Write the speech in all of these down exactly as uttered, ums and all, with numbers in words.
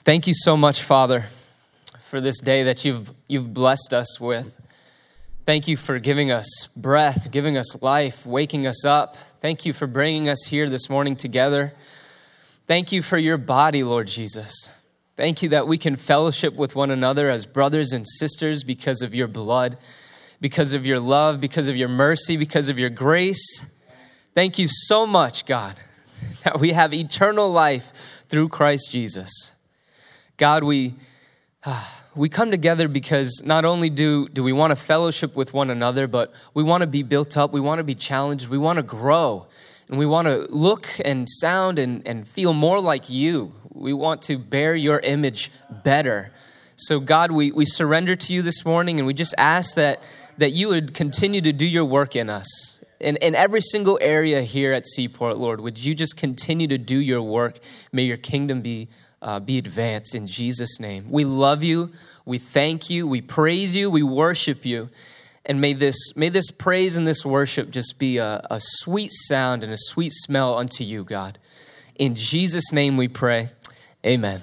Thank you so much, Father, for this day that you've you've blessed us with. Thank you for giving us breath, giving us life, waking us up. Thank you for bringing us here this morning together. Thank you for your body, Lord Jesus. Thank you that we can fellowship with one another as brothers and sisters because of your blood, because of your love, because of your mercy, because of your grace. Thank you so much, God, that we have eternal life through Christ Jesus. God, we uh, we come together because not only do, do we want to fellowship with one another, but we want to be built up, we want to be challenged, we want to grow, and we want to look and sound and, and feel more like you. We want to bear your image better. So God, we, we surrender to you this morning, and we just ask that, that you would continue to do your work in us. In, in every single area here at Seaport, Lord, would you just continue to do your work? May your kingdom be Uh, be advanced in Jesus' name. We love you. We thank you. We praise you. We worship you. And may this may this praise and this worship just be a, a sweet sound and a sweet smell unto you, God. In Jesus' name we pray. Amen.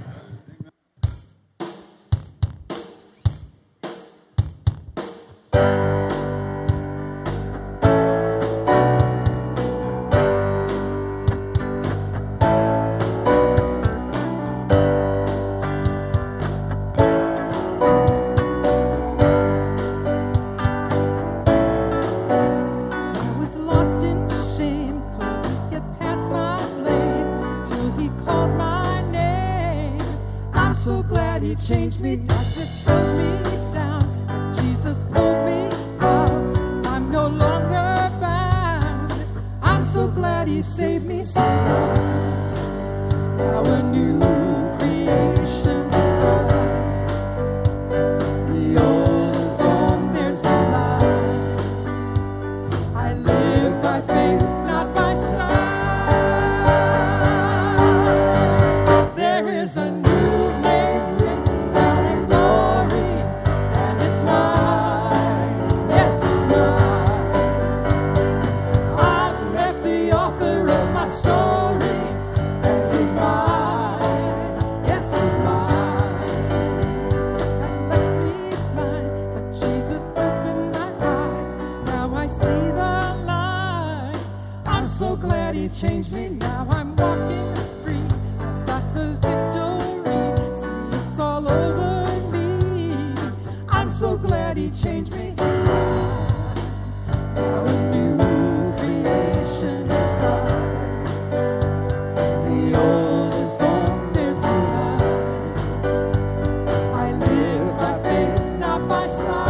Changed me, not just put me down, but Jesus pulled me up. I'm no longer bound. I'm so glad he saved me so. Now a new creation in Christ. The old is gone, there's no life. I live by faith, not by sight. There is a new changed me, now I'm walking free. I've got the victory. See, it's all over me. I'm so glad he changed me. Now a new creation in Christ. The old is gone, there's no life. I live by faith, not by sight.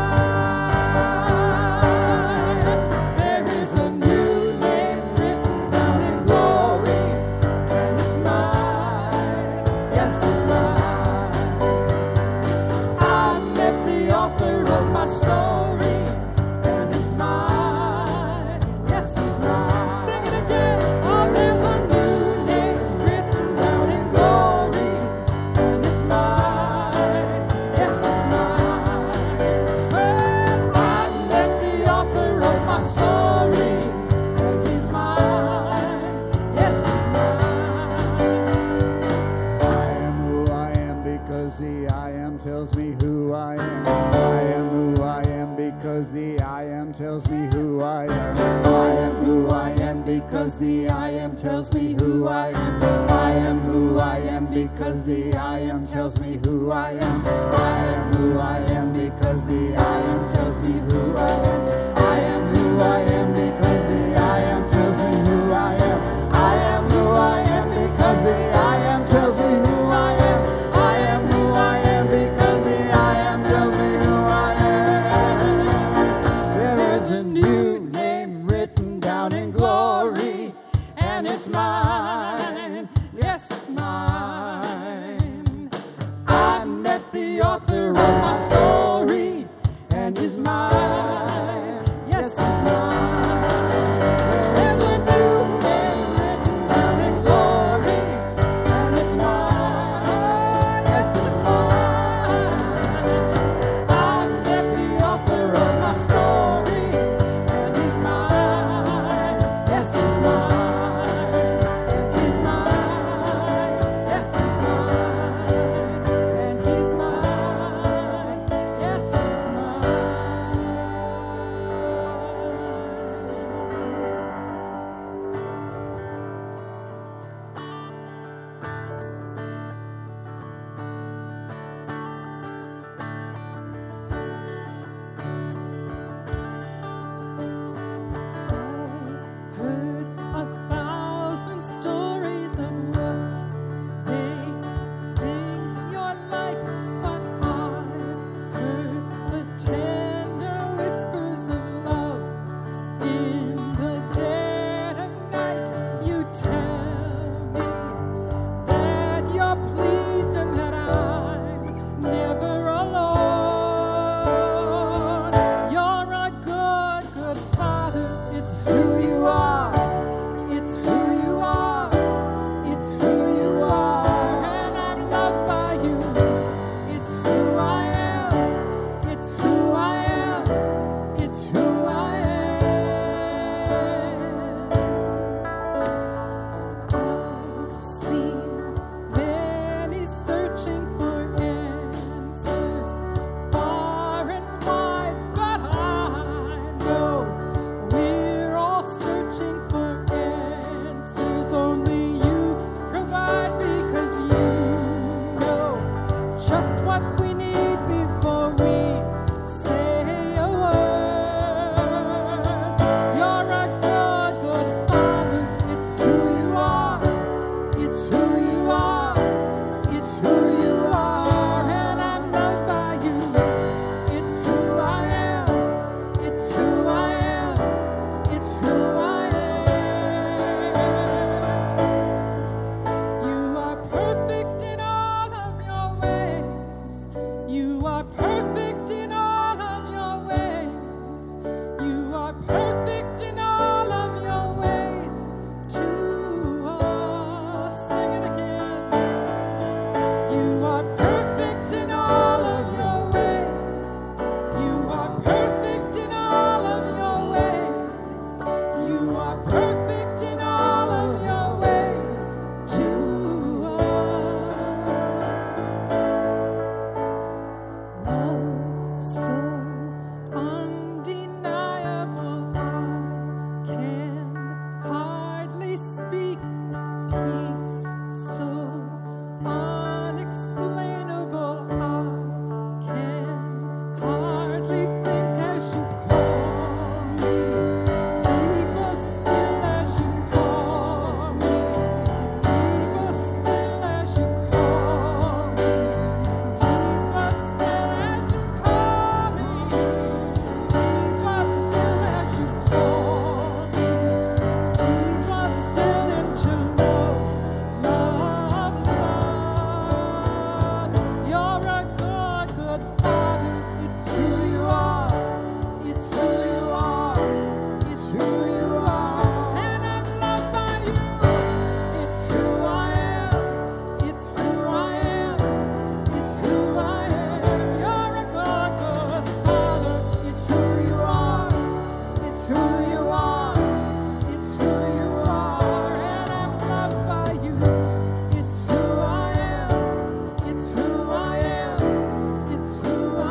Because the I am tells me who I am. I am who I am because the I am tells me who I am. I am who I am because the I am tells me who I am. I am who I am because the I am tells me who I am. I am who I am because the I am tells me who I am. I am who I am because the I am tells me who I am. There is a new name written down in glory. And it's mine, yes, it's mine. I met the author of my story, It's who you are. It's who you are. And I'm loved by you. It's who I am. It's who I am. It's who I am. You are perfect in all of your ways. You are perfect in all of your ways. You are perfect in all of your ways to us. Sing it again. You are perfect in all of your ways. You are perfect in all of your ways. You are perfect in all of your ways to us. Love so undeniable, I can hardly speak. Peace so unexplainable, I can hardly think as you call me. Deeper still as you call me. Deeper still as you call me. Deeper still as you call me. Deeper still as you call me. Deeper still into love, love, love. You're a good, good Father. It's who you are. It's who you are. It's who you are. And I'm loved by you. It's who I am. It's who I am. It's who I am. You're a good, good Father. It's who you are. It's who you are. It's who you are. And I'm loved by you. It's who I am. It's who I am. It's who I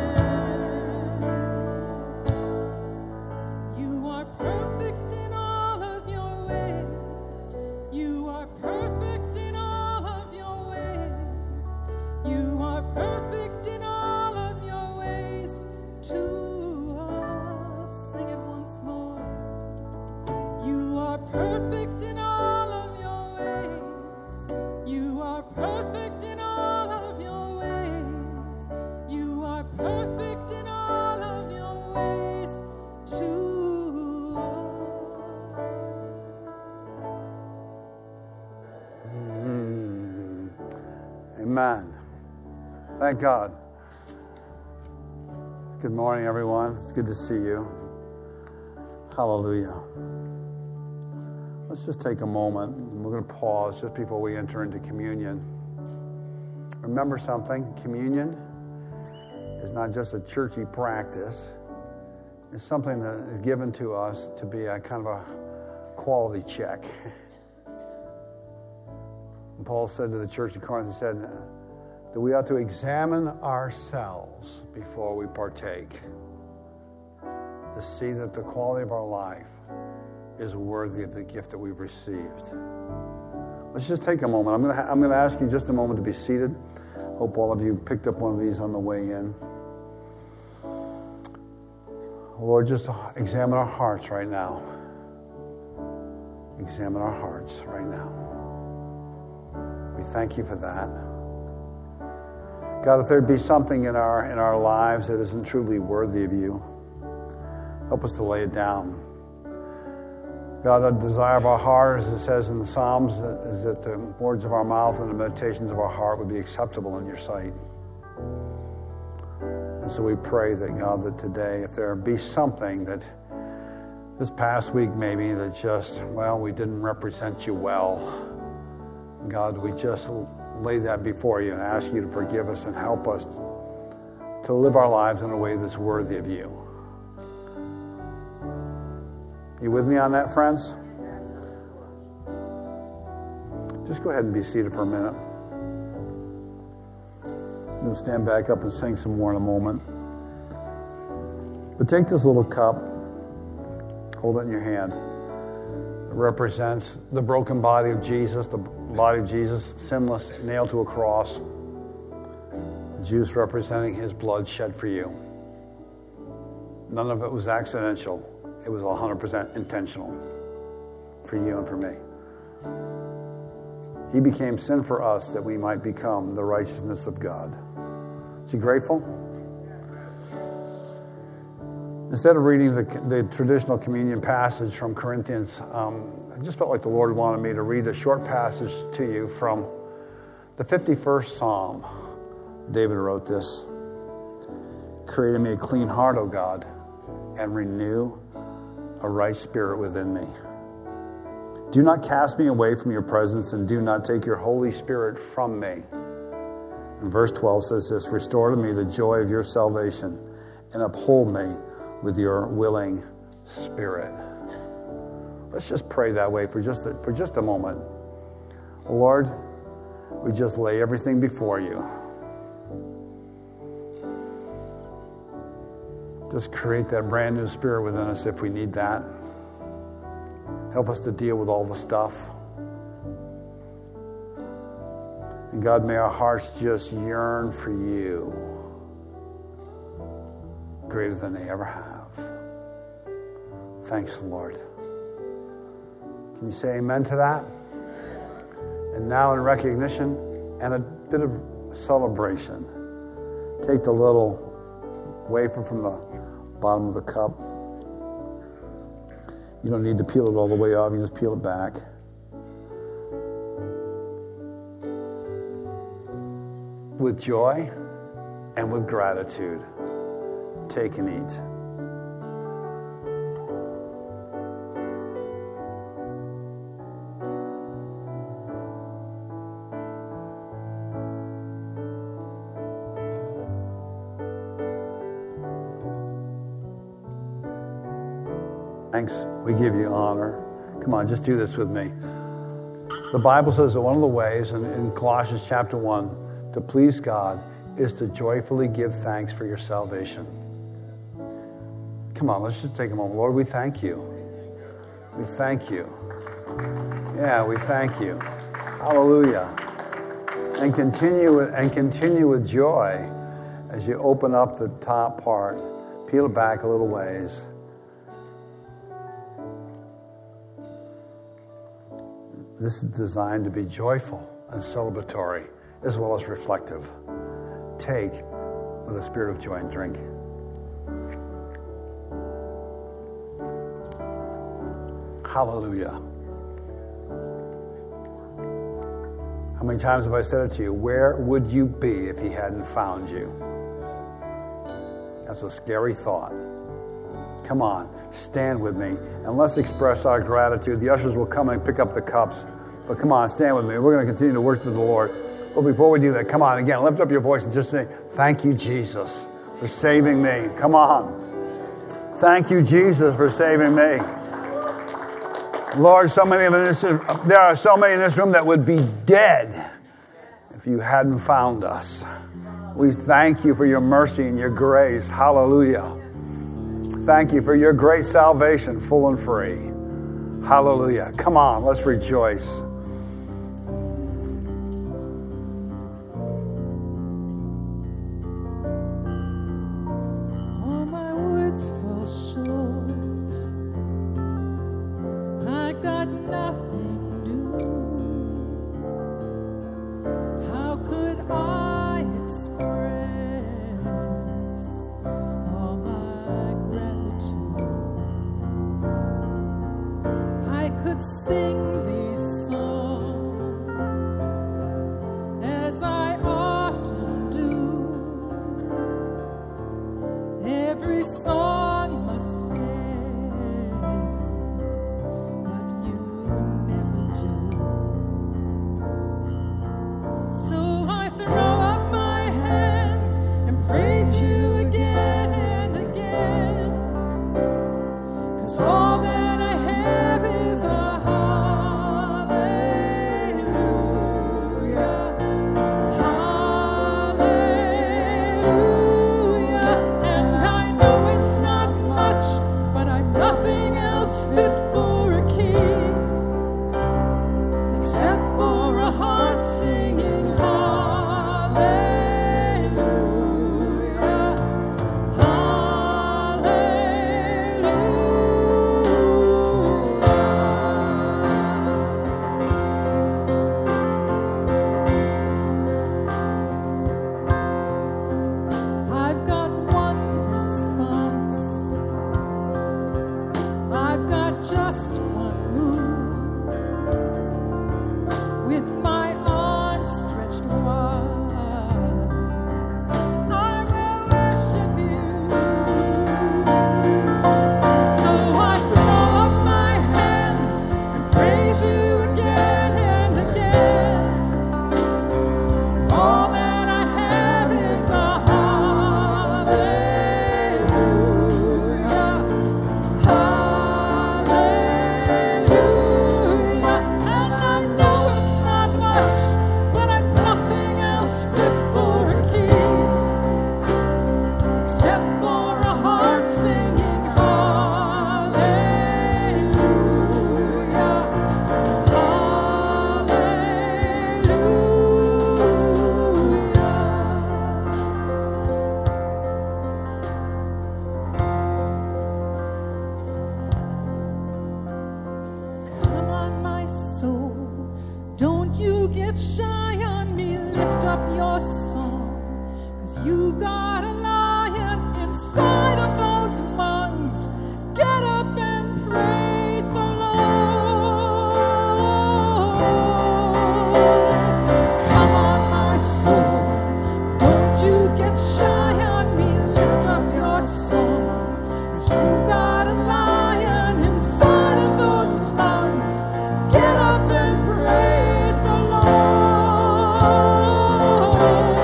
am. You are perfect in all of your ways. You are perfect in all of your ways. You are perfect in all of your ways to us. Sing it once more. You are perfect in all of your ways. You are perfect in all of your ways. You are perfect in all of your ways to us. Amen. Thank God. Good morning, everyone. It's good to see you. Hallelujah. Let's just take a moment. We're going to pause just before we enter into communion. Remember something, communion is not just a churchy practice. It's something that is given to us to be a kind of a quality check. And Paul said to the church of Corinth, he said uh, that we ought to examine ourselves before we partake, to see that the quality of our life is worthy of the gift that we've received. Let's just take a moment. I'm going to ha- I'm going to ask you just a moment to be seated. Hope all of you picked up one of these on the way in. Lord, just examine our hearts right now. Examine our hearts right now. We thank you for that. God, if there be something in our in our lives that isn't truly worthy of you, help us to lay it down. God, the desire of our heart, as it says in the Psalms, is that the words of our mouth and the meditations of our heart would be acceptable in your sight. And so we pray that, God, that today, if there be something that this past week maybe that just, well, we didn't represent you well, God, we just lay that before you and ask you to forgive us and help us to live our lives in a way that's worthy of you. You with me on that, friends? Just go ahead and be seated for a minute. I'm going to stand back up and sing some more in a moment. But take this little cup, hold it in your hand. It represents the broken body of Jesus, the body of Jesus, sinless, nailed to a cross. Juice representing his blood shed for you. None of it was accidental. It was one hundred percent intentional for you and for me. He became sin for us that we might become the righteousness of God. Is he grateful? Instead of reading the, the traditional communion passage from Corinthians, um, I just felt like the Lord wanted me to read a short passage to you from the fifty-first Psalm. David wrote this. Create in me a clean heart, O God, and renew a right spirit within me. Do not cast me away from your presence, and do not take your Holy Spirit from me. And verse twelve says this, restore to me the joy of your salvation, and uphold me with your willing spirit. Let's just pray that way for just a, for just a moment. Lord, we just lay everything before you. Just create that brand new spirit within us if we need that. Help us to deal with all the stuff. And God, may our hearts just yearn for you greater than they ever have. Thanks, Lord. Can you say amen to that? And now in recognition and a bit of celebration, take the little wafer from the bottom of the cup. You don't need to peel it all the way off. You just peel it back. With joy and with gratitude, take and eat. Thanks. We give you honor. Come on, just do this with me. The Bible says that one of the ways in, in Colossians chapter one to please God is to joyfully give thanks for your salvation. Come on, let's just take a moment. Lord, we thank you. We thank you. Yeah, we thank you. Hallelujah. And continue with, and continue with joy as you open up the top part, peel it back a little ways. This is designed to be joyful and celebratory as well as reflective. Take with a spirit of joy and drink. Hallelujah. How many times have I said it to you? Where would you be if he hadn't found you? That's a scary thought. Come on, stand with me, and let's express our gratitude. The ushers will come and pick up the cups, but come on, stand with me. We're going to continue to worship the Lord. But before we do that, come on, again, lift up your voice and just say, thank you, Jesus, for saving me. Come on. Thank you, Jesus, for saving me. Lord, so many of us, there are so many in this room that would be dead if you hadn't found us. We thank you for your mercy and your grace. Hallelujah. Thank you for your great salvation, full and free. Hallelujah. Come on, let's rejoice. All my words fall short. I got nothing new. How could I express all my gratitude? I could sing these songs get shy on me, lift up your song, 'cause you've got a lion inside of those lungs. Get up and praise the Lord. Come on, my soul, don't you get shy on me, lift up your song, 'cause you've got a lion inside of those lungs. Get up and praise the Lord.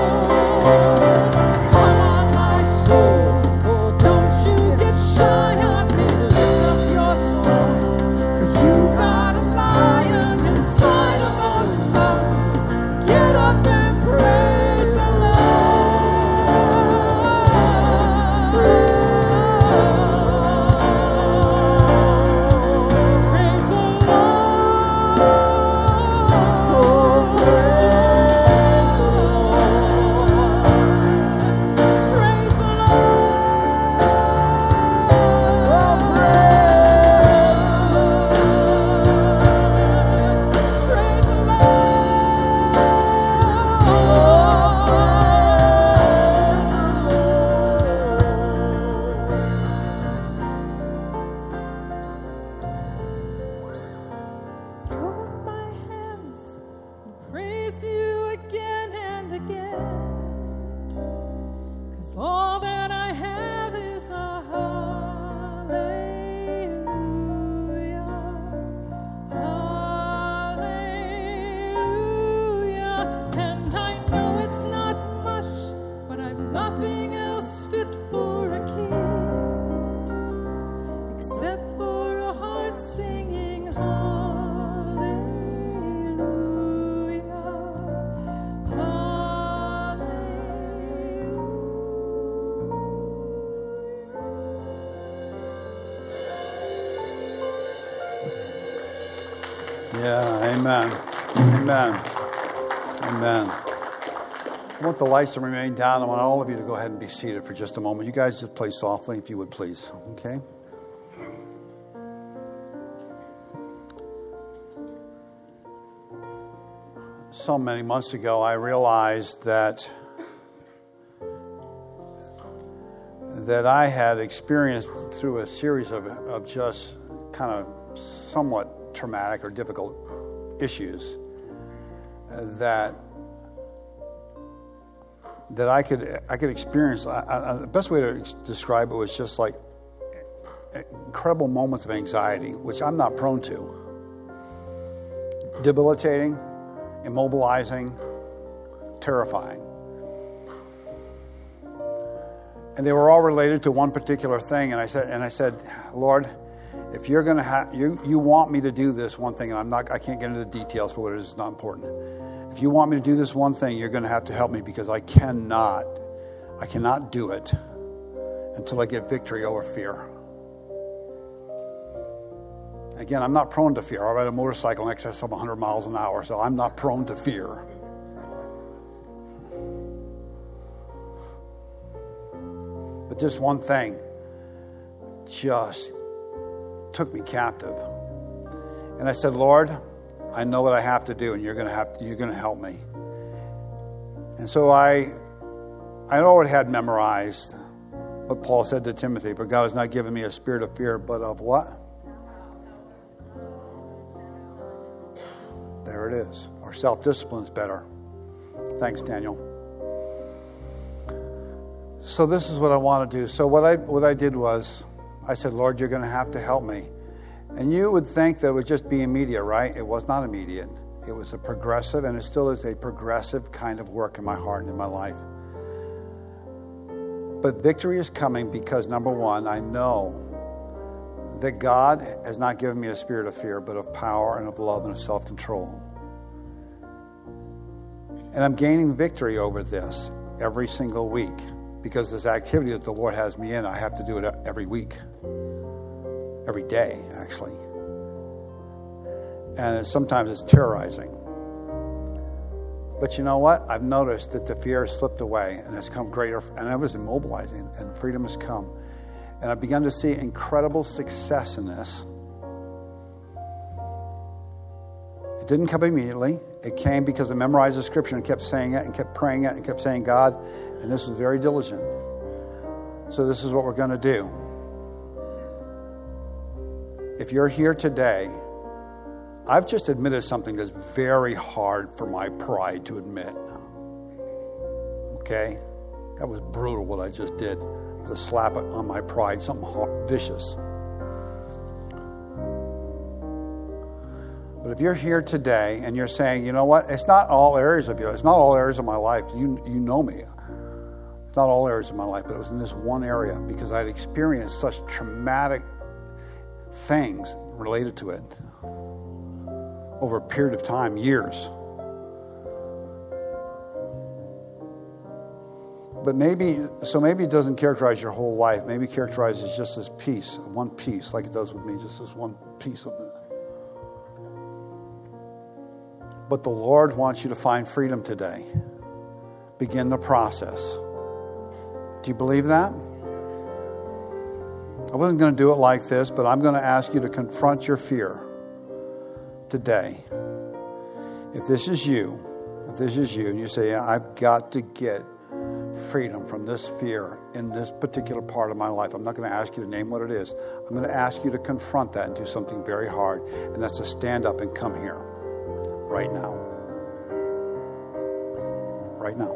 Come on, my soul, oh, don't you get shy on me, lift up your song, 'cause you got a lion inside of those lungs. Get up and praise the Lord. Praise the Lord. Oh, praise the Lord. Praise the Throw up my hands and praise you again and again, 'cause all that I have is a hallelujah, hallelujah. And I know it's not much, but I've nothing else fit for a king except for a heart singing hallelujah, Yeah, amen. Amen. Amen. I want the lights to remain down. I want all of you to go ahead and be seated for just a moment. You guys just play softly, if you would, please. Okay? So many months ago, I realized that that I had experienced through a series of, of just kind of somewhat traumatic or difficult issues uh, that that I could I could experience. I, I, the best way to ex- describe it was just like incredible moments of anxiety, which I'm not prone to. Debilitating, immobilizing, terrifying. And they were all related to one particular thing. And I said, and I said, Lord, if you're going to have, you, you want me to do this one thing, and I'm not, I can't get into the details for what it is, it's not important. If you want me to do this one thing, you're going to have to help me, because I cannot, I cannot do it until I get victory over fear. Again, I'm not prone to fear. I ride a motorcycle in excess of one hundred miles an hour, so I'm not prone to fear. But this one thing just took me captive. And I said, Lord, I know what I have to do, and you're going to have you're going to help me. And so I I already had memorized what Paul said to Timothy, for God has not given me a spirit of fear, but of what? There it is. Or self-discipline is better. Thanks, Daniel. So this is what I want to do. So what I what I did was, I said, Lord, you're going to have to help me. And you would think that it would just be immediate, right? It was not immediate. It was a progressive, and it still is a progressive kind of work in my heart and in my life. But victory is coming because, number one, I know that God has not given me a spirit of fear, but of power and of love and of self-control. And I'm gaining victory over this every single week, because this activity that the Lord has me in, I have to do it every week. Every day, actually. And sometimes it's terrorizing. But you know what? I've noticed that the fear has slipped away and has come greater, and I was immobilizing, and freedom has come. And I've begun to see incredible success in this. didn't come immediately. It came because I memorized the scripture and kept saying it and kept praying it and kept saying God. And this was very diligent. So this is what we're going to do. If you're here today, I've just admitted something that's very hard for my pride to admit. Okay? That was brutal what I just did. It was a slap on my pride, something hard, vicious. But if you're here today and you're saying, you know what, it's not all areas of your life. It's not all areas of my life. You you know me. It's not all areas of my life, but it was in this one area because I'd experienced such traumatic things related to it over a period of time, years. But maybe, so maybe it doesn't characterize your whole life. Maybe it characterizes just this piece, one piece, like it does with me, just this one piece of it. But the Lord wants you to find freedom today. Begin the process. Do you believe that? I wasn't going to do it like this, but I'm going to ask you to confront your fear today. If this is you, if this is you, and you say, I've got to get freedom from this fear in this particular part of my life. I'm not going to ask you to name what it is. I'm going to ask you to confront that and do something very hard, and that's to stand up and come here right now. Right now.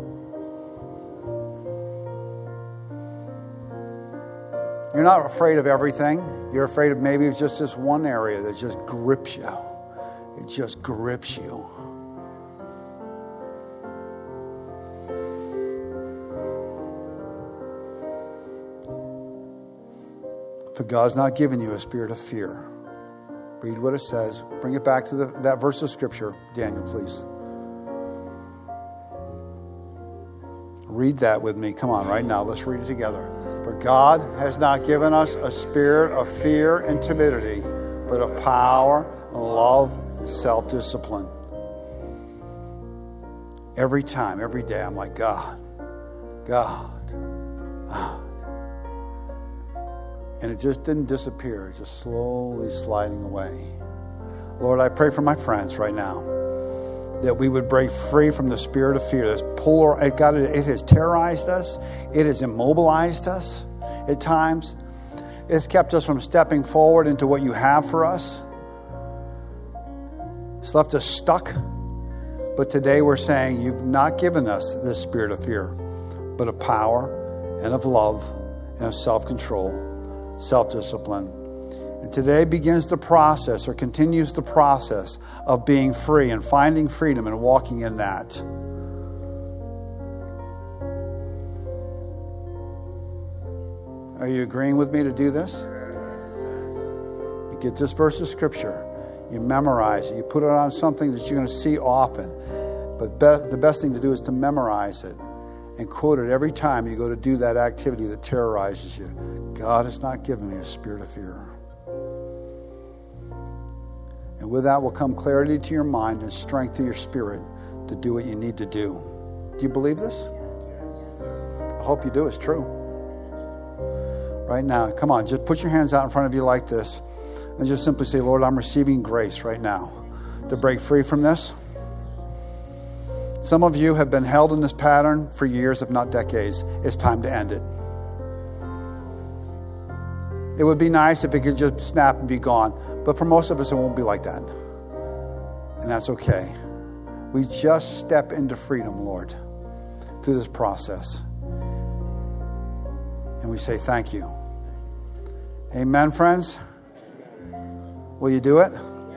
You're not afraid of everything. You're afraid of maybe it's just this one area that just grips you. It just grips you. For God's not given you a spirit of fear. Read what it says. Bring it back to the, that verse of Scripture. Daniel, please. Read that with me. Come on, right now. Let's read it together. For God has not given us a spirit of fear and timidity, but of power and love and self-discipline. Every time, every day, I'm like, God, God, God. And it just didn't disappear, just slowly sliding away. Lord, I pray for my friends right now that we would break free from the spirit of fear. That's polar, it, got, it has terrorized us. It has immobilized us at times. It's kept us from stepping forward into what you have for us. It's left us stuck. But today we're saying you've not given us this spirit of fear, but of power and of love and of self-control. Self-discipline. And today begins the process or continues the process of being free and finding freedom and walking in that. Are you agreeing with me to do this? You get this verse of Scripture, you memorize it, you put it on something that you're going to see often. But be- the best thing to do is to memorize it and quote it every time you go to do that activity that terrorizes you. God has not given me a spirit of fear. And with that will come clarity to your mind and strength to your spirit to do what you need to do. Do you believe this? I hope you do. It's true. Right now, come on, just put your hands out in front of you like this and just simply say, Lord, I'm receiving grace right now to break free from this. Some of you have been held in this pattern for years, if not decades. It's time to end it. It would be nice if it could just snap and be gone. But for most of us, it won't be like that. And that's okay. We just step into freedom, Lord, through this process. And we say thank you. Amen, friends? Will you do it?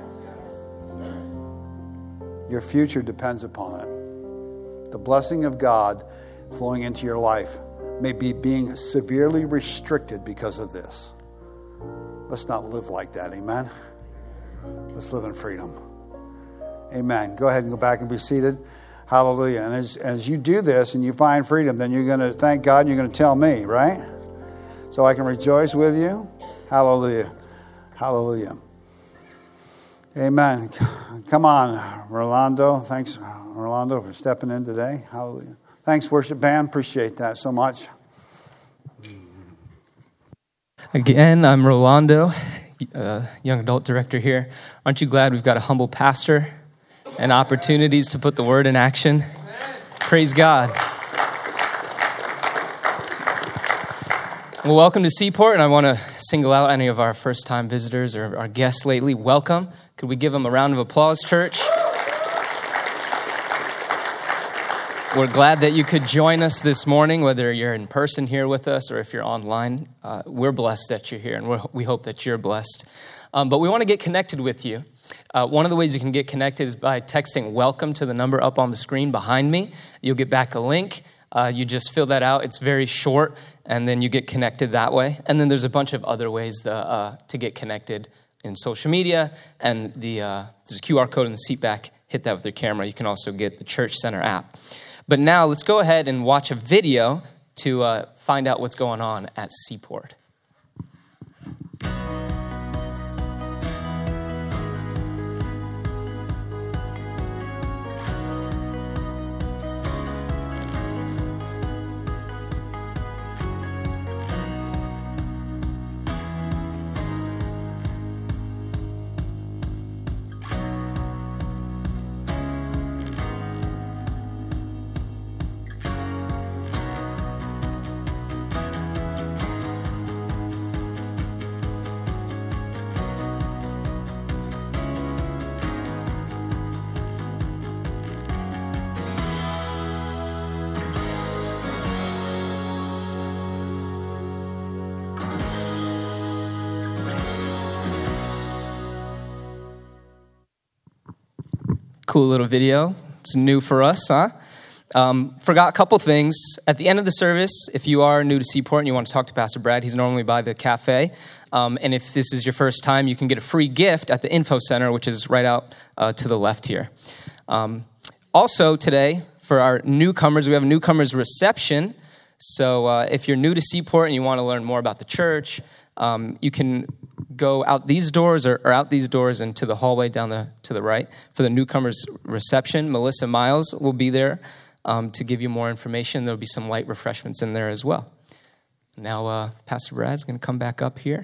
Your future depends upon it. The blessing of God flowing into your life may be being severely restricted because of this. Let's not live like that, amen? Let's live in freedom. Amen. Go ahead and go back and be seated. Hallelujah. And as, as you do this and you find freedom, then you're going to thank God and you're going to tell me, right? So I can rejoice with you. Hallelujah. Hallelujah. Amen. Come on, Rolando. Thanks, Rolando, for stepping in today. Hallelujah. Thanks, worship band. Appreciate that so much. Again, I'm Rolando. uh, young adult director here. Aren't you glad we've got a humble pastor and opportunities to put the word in action? Praise God. Well, welcome to Seaport, and I want to single out any of our first-time visitors or our guests lately. Welcome. Could we give them a round of applause, church? We're glad that you could join us this morning, whether you're in person here with us or if you're online. Uh, we're blessed that you're here, and we're, we hope that you're blessed. Um, but we want to get connected with you. Uh, one of the ways you can get connected is by texting welcome to the number up on the screen behind me. You'll get back a link. Uh, you just fill that out. It's very short, and then you get connected that way. And then there's a bunch of other ways to, uh, to get connected in social media, and the uh, there's a Q R code in the seat back. Hit that with your camera. You can also get the Church Center app. But now let's go ahead and watch a video to uh, find out what's going on at Seaport. Cool little video. It's new for us, huh? Um, forgot a couple things. At the end of the service, if you are new to Seaport and you want to talk to Pastor Brad, he's normally by the cafe. Um, and if this is your first time, you can get a free gift at the Info Center, which is right out uh, to the left here. Um, also today, for our newcomers, we have a newcomers reception. So uh, if you're new to Seaport and you want to learn more about the church, um, you can go out these doors or, or out these doors and to the hallway down the to the right for the newcomers reception. Melissa Miles will be there um, to give you more information. There'll be some light refreshments in there as well. Now, uh, Pastor Brad's going to come back up here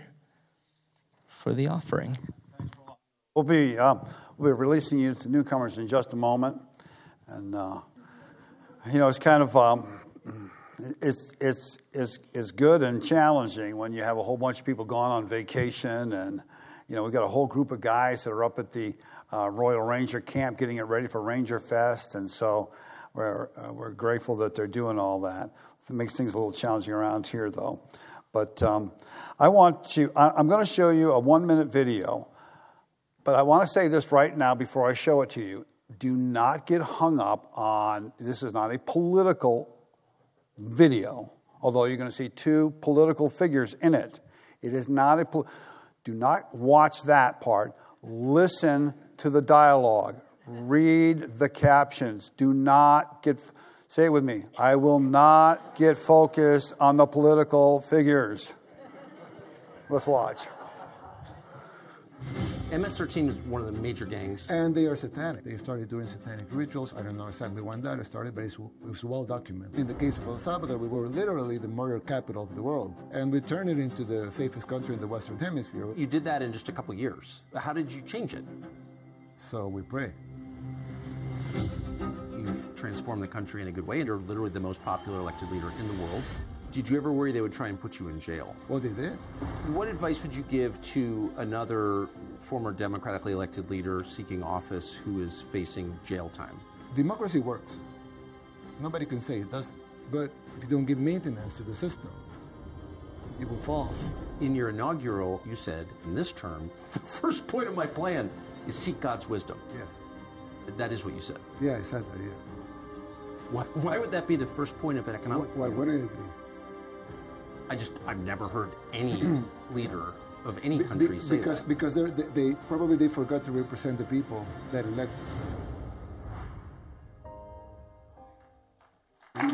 for the offering. We'll be uh, we'll be releasing you to newcomers in just a moment, and uh, you know it's kind of. Um, It's it's it's it's good and challenging when you have a whole bunch of people gone on vacation, and you know we've got a whole group of guys that are up at the uh, Royal Ranger Camp getting it ready for Ranger Fest, and so we're uh, we're grateful that they're doing all that. It makes things a little challenging around here, though. But um, I want to I, I'm going to show you a one minute video, but I want to say this right now before I show it to you: do not get hung up on this. Is not a political video, although you're going to see two political figures in it. It is not a. Pol- Do not watch that part. Listen to the dialogue. Read the captions. Do not get. Say it with me. I will not get focused on the political figures. Let's watch. M S thirteen is one of the major gangs. And they are satanic. They started doing satanic rituals. I don't know exactly when that started, but it's, it was well documented. In the case of El Salvador, we were literally the murder capital of the world. And we turned it into the safest country in the Western Hemisphere. You did that in just a couple of years. How did you change it? So we pray. You've transformed the country in a good way, and you're literally the most popular elected leader in the world. Did you ever worry they would try and put you in jail? Well, they did. What advice would you give to another former democratically elected leader seeking office who is facing jail time? Democracy works. Nobody can say it doesn't. But if you don't give maintenance to the system, it will fall. In your inaugural, you said, in this term, the first point of my plan is seek God's wisdom. Yes. That is what you said. Yeah, I said that, yeah. Why, why would that be the first point of an economic Why plan? wouldn't it be? I just, I've never heard any leader of any Be- country be- say because that. because they're, they, they probably they forgot to represent the people that elected them.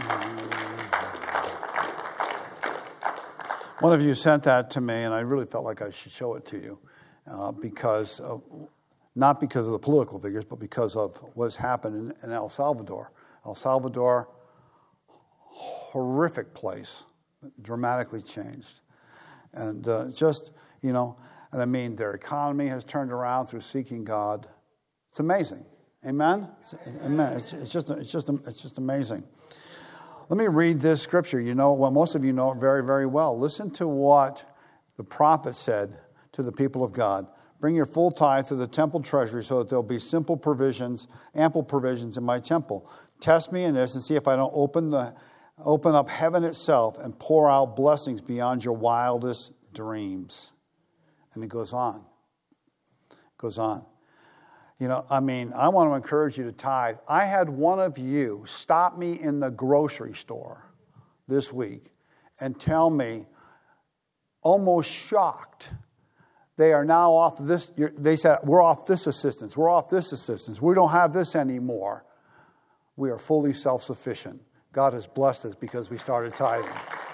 One of you sent that to me, and I really felt like I should show it to you, uh, because of, not because of the political figures, but because of what's happened in, in El Salvador. El Salvador, horrific place, dramatically changed, and uh, just you know, And I mean, their economy has turned around through seeking God. It's amazing. Amen? It's, amen. It's, it's, just, it's, just, it's just amazing. Let me read this scripture. You know, well, most of you know it very, very well. Listen to what the prophet said to the people of God. Bring your full tithe to the temple treasury so that there'll be simple provisions, ample provisions in my temple. Test me in this and see if I don't open the open up heaven itself and pour out blessings beyond your wildest dreams. And it goes on. It goes on. You know, I mean, I want to encourage you to tithe. I had one of you stop me in the grocery store this week and tell me, almost shocked, they are now off this. They said, we're off this assistance. We're off this assistance. We don't have this anymore. We are fully self-sufficient. God has blessed us because we started tithing.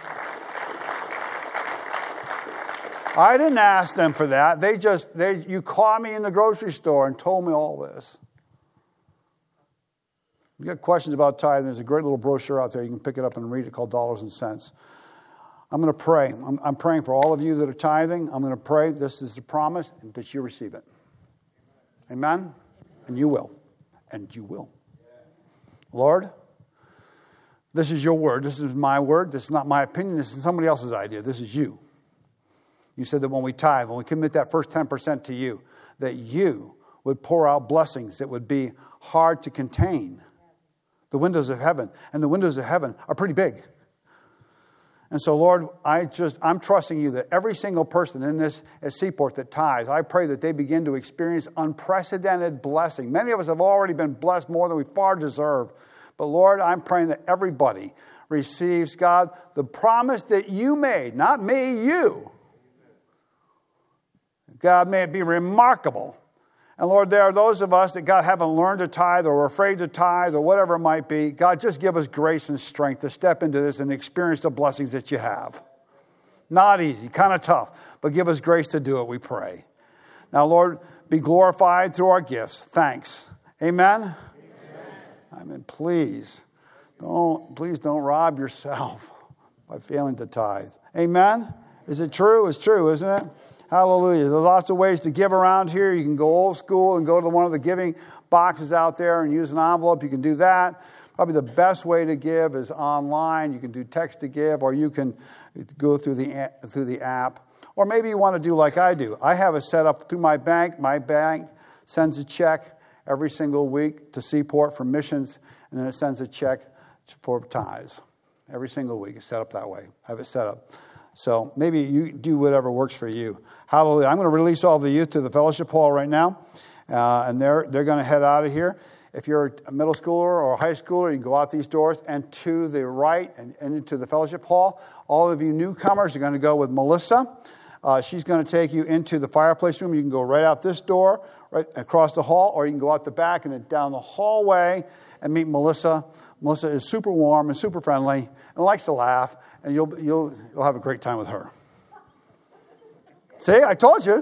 I didn't ask them for that. They just, they, you called me in the grocery store and told me all this. If you got questions about tithing, there's a great little brochure out there. You can pick it up and read it called Dollars and Cents. I'm going to pray. I'm, I'm praying for all of you that are tithing. I'm going to pray. This is the promise that you receive it. Amen? And you will. And you will. Lord, this is your word. This is my word. This is not my opinion. This is somebody else's idea. This is you. You said that when we tithe, when we commit that first ten percent to you, that you would pour out blessings that would be hard to contain. The windows of heaven. And the windows of heaven are pretty big. And so, Lord, I just, I'm trusting you that every single person in this at Seaport that tithes, I pray that they begin to experience unprecedented blessing. Many of us have already been blessed more than we far deserve. But, Lord, I'm praying that everybody receives, God, the promise that you made, not me, you. God, may it be remarkable. And Lord, there are those of us that, God, haven't learned to tithe or are afraid to tithe or whatever it might be. God, just give us grace and strength to step into this and experience the blessings that you have. Not easy, kind of tough, but give us grace to do it, we pray. Now, Lord, be glorified through our gifts. Thanks. Amen? Amen. I mean, please, don't, please don't rob yourself by failing to tithe. Amen? Is it true? It's true, isn't it? Hallelujah. There's lots of ways to give around here. You can go old school and go to one of the giving boxes out there and use an envelope. You can do that. Probably the best way to give is online. You can do text to give, or you can go through the through the app. Or maybe you want to do like I do. I have it set up through my bank. My bank sends a check every single week to Seaport for missions, and then it sends a check for tithes. Every single week. It's set up that way. I have it set up. So maybe you do whatever works for you. Hallelujah. I'm going to release all the youth to the fellowship hall right now. Uh, and they're they're going to head out of here. If you're a middle schooler or a high schooler, you can go out these doors and to the right and, and into the fellowship hall. All of you newcomers are going to go with Melissa. Uh, she's going to take you into the fireplace room. You can go right out this door, right across the hall, or you can go out the back and then down the hallway and meet Melissa. Melissa is super warm and super friendly and likes to laugh, and you'll you'll you'll have a great time with her. See, I told you.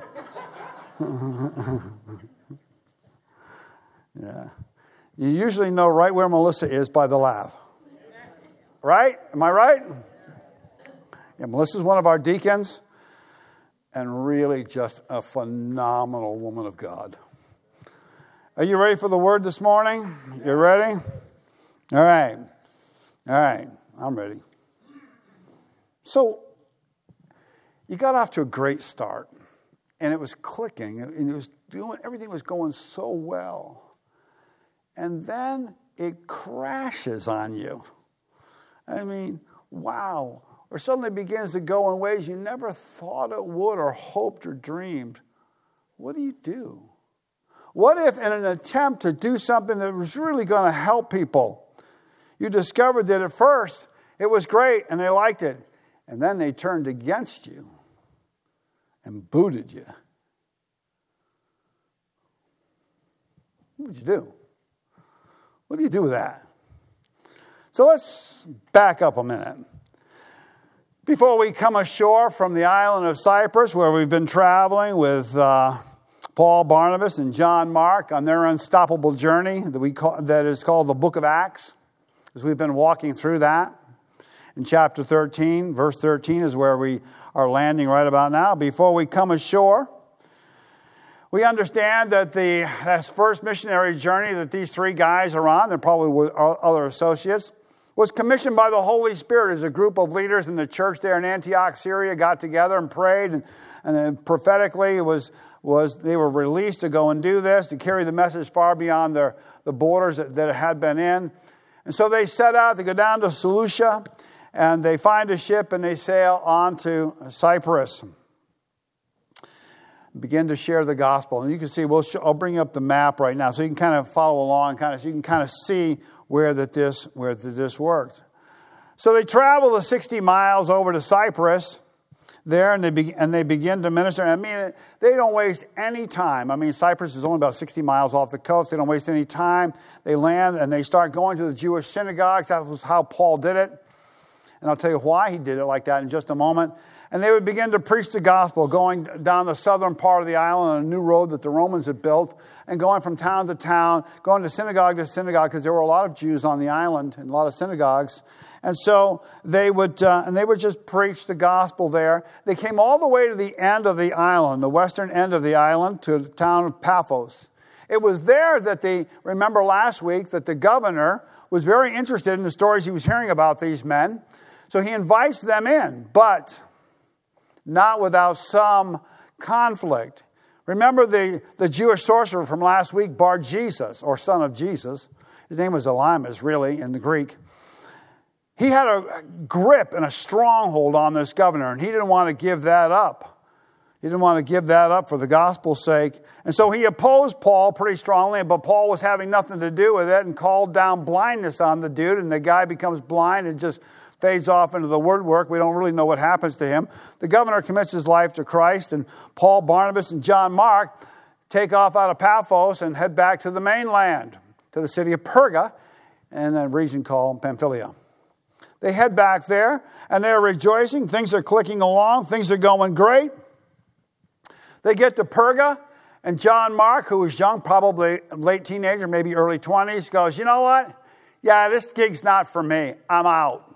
Yeah. You usually know right where Melissa is by the laugh. Right? Am I right? Yeah, Melissa's one of our deacons and really just a phenomenal woman of God. Are you ready for the word this morning? You ready? All right. All right. I'm ready. So, you got off to a great start, and it was clicking, and it was doing, everything was going so well. And then it crashes on you. I mean, wow. Or suddenly begins to go in ways you never thought it would or hoped or dreamed. What do you do? What if in an attempt to do something that was really going to help people, you discovered that at first it was great and they liked it, and then they turned against you and booted you? What would you do? What do you do with that? So let's back up a minute. Before we come ashore from the island of Cyprus, where we've been traveling with uh, Paul, Barnabas, and John Mark on their unstoppable journey that we call, that is called the Book of Acts, as we've been walking through that. in chapter thirteen. Verse thirteen is where we are landing right about now. Before we come ashore, we understand that the that first missionary journey that these three guys are on, there probably were other associates, was commissioned by the Holy Spirit as a group of leaders in the church there in Antioch, Syria, got together and prayed, and, and then prophetically it was, was they were released to go and do this, to carry the message far beyond their, the borders that, that it had been in. And so they set out to go down to Seleucia, and they find a ship and they sail on to Cyprus. Begin to share the gospel. And you can see, we'll show, I'll bring up the map right now so you can kind of follow along, kind of, so you can kind of see where that this where that this worked. So they travel the sixty miles over to Cyprus there, and they be, and they begin to minister. I mean, they don't waste any time. I mean, Cyprus is only about sixty miles off the coast. They don't waste any time. They land and they start going to the Jewish synagogues. That was how Paul did it. And I'll tell you why he did it like that in just a moment. And they would begin to preach the gospel, going down the southern part of the island on a new road that the Romans had built, and going from town to town, going to synagogue to synagogue, because there were a lot of Jews on the island and a lot of synagogues. And so they would, uh, and they would just preach the gospel there. They came all the way to the end of the island, the western end of the island, to the town of Paphos. It was there that they, remember last week, that the governor was very interested in the stories he was hearing about these men. So he invites them in, but not without some conflict. Remember the, the Jewish sorcerer from last week, Bar-Jesus, or son of Jesus. His name was Elymas, really, in the Greek. He had a grip and a stronghold on this governor, and he didn't want to give that up. He didn't want to give that up for the gospel's sake. And so he opposed Paul pretty strongly, but Paul was having nothing to do with it and called down blindness on the dude, and the guy becomes blind and just fades off into the woodwork. We don't really know what happens to him. The governor commits his life to Christ, and Paul, Barnabas, and John Mark take off out of Paphos and head back to the mainland, to the city of Perga, in a region called Pamphylia. They head back there, and they're rejoicing. Things are clicking along. Things are going great. They get to Perga, and John Mark, who was young, probably late teenager, maybe early twenties, goes, you know what? Yeah, this gig's not for me. I'm out.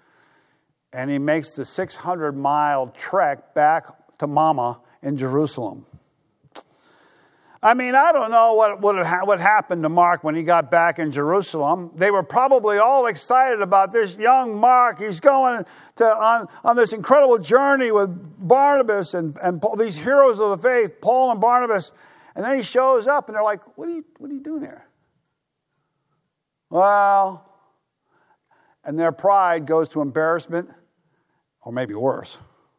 And he makes the six hundred mile trek back to Mama in Jerusalem. I mean, I don't know what would have what happened to Mark when he got back in Jerusalem. They were probably all excited about this young Mark. He's going to on, on this incredible journey with Barnabas and, and Paul, these heroes of the faith, Paul and Barnabas. And then he shows up, and they're like, what are you, what are you doing here? Well, and their pride goes to embarrassment, or maybe worse.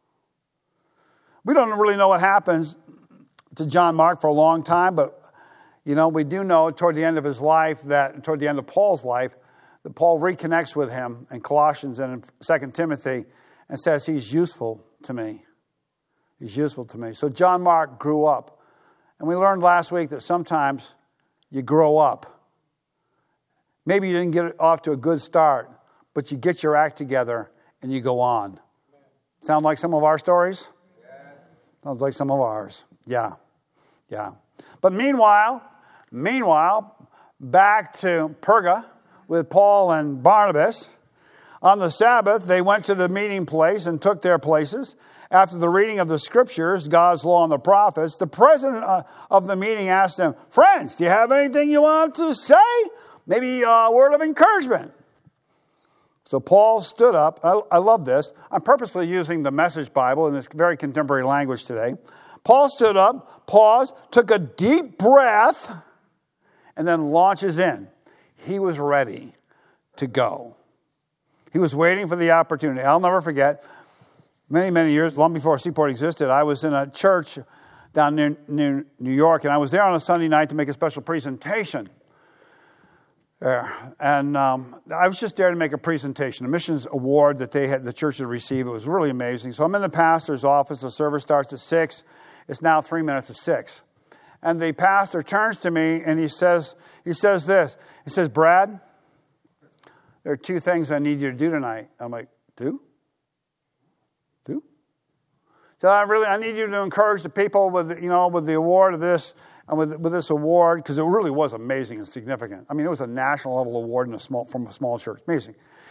We don't really know what happens to John Mark for a long time, but, you know, we do know toward the end of his life, that toward the end of Paul's life, that Paul reconnects with him in Colossians and in Second Timothy and says, he's useful to me. He's useful to me. So John Mark grew up. And we learned last week that sometimes you grow up. Maybe you didn't get off to a good start, but you get your act together and you go on. Sound like some of our stories? Yes. Sounds like some of ours. Yeah. Yeah. But meanwhile, meanwhile, back to Perga with Paul and Barnabas. On the Sabbath, they went to the meeting place and took their places. After the reading of the scriptures, God's law and the prophets, the president of the meeting asked them, friends, do you have anything you want to say? Maybe a word of encouragement. So Paul stood up. I, I love this. I'm purposely using the Message Bible in this very contemporary language today. Paul stood up, paused, took a deep breath, and then launches in. He was ready to go. He was waiting for the opportunity. I'll never forget, many, many years, long before Seaport existed, I was in a church down near, near New York, and I was there on a Sunday night to make a special presentation. There. And um, I was just there to make a presentation, a missions award that they had, the church had received. It was really amazing. So I'm in the pastor's office. The service starts at six. It's now three minutes to six. And the pastor turns to me and he says, he says this. He says, Brad, there are two things I need you to do tonight. I'm like, do? Do? So I really, I need you to encourage the people with, you know, with the award of this, and with, with this award, because it really was amazing and significant. I mean, it was a national level award in a small, from a small church. Amazing.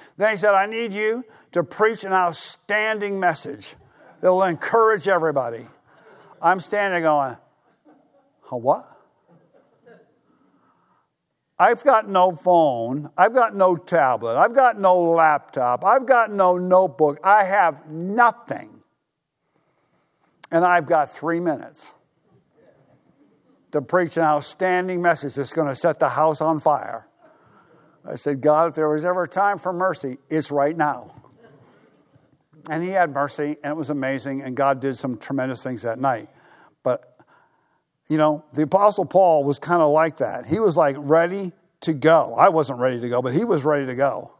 Then he said, I need you to preach an outstanding message that will encourage everybody. I'm standing going, huh, what? I've got no phone. I've got no tablet. I've got no laptop. I've got no notebook. I have nothing. And I've got three minutes to preach an outstanding message that's going to set the house on fire. I said, God, if there was ever a time for mercy, it's right now. And he had mercy, and it was amazing, and God did some tremendous things that night. But, you know, the Apostle Paul was kind of like that. He was like ready to go. I wasn't ready to go, but he was ready to go.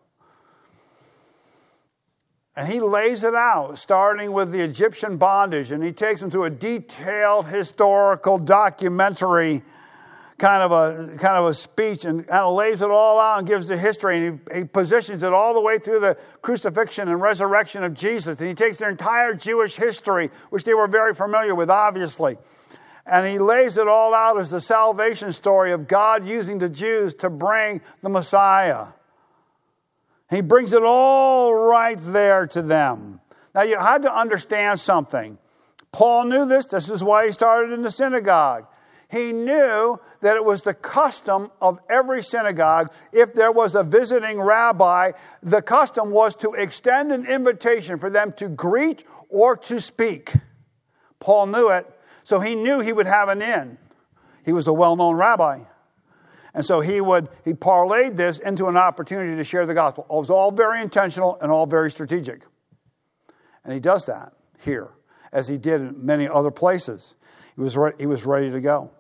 And he lays it out, starting with the Egyptian bondage, and he takes them through a detailed historical documentary kind of a kind of a speech, and kind of lays it all out and gives the history, and he, he positions it all the way through the crucifixion and resurrection of Jesus. And he takes their entire Jewish history, which they were very familiar with, obviously, and he lays it all out as the salvation story of God using the Jews to bring the Messiah. He brings it all right there to them. Now, you had to understand something. Paul knew this. This is why he started in the synagogue. He knew that it was the custom of every synagogue. If there was a visiting rabbi, the custom was to extend an invitation for them to greet or to speak. Paul knew it, so he knew he would have an in. He was a well-known rabbi. And so he would, he parlayed this into an opportunity to share the gospel. It was all very intentional and all very strategic. And he does that here, as he did in many other places. He was, re- he was ready to go.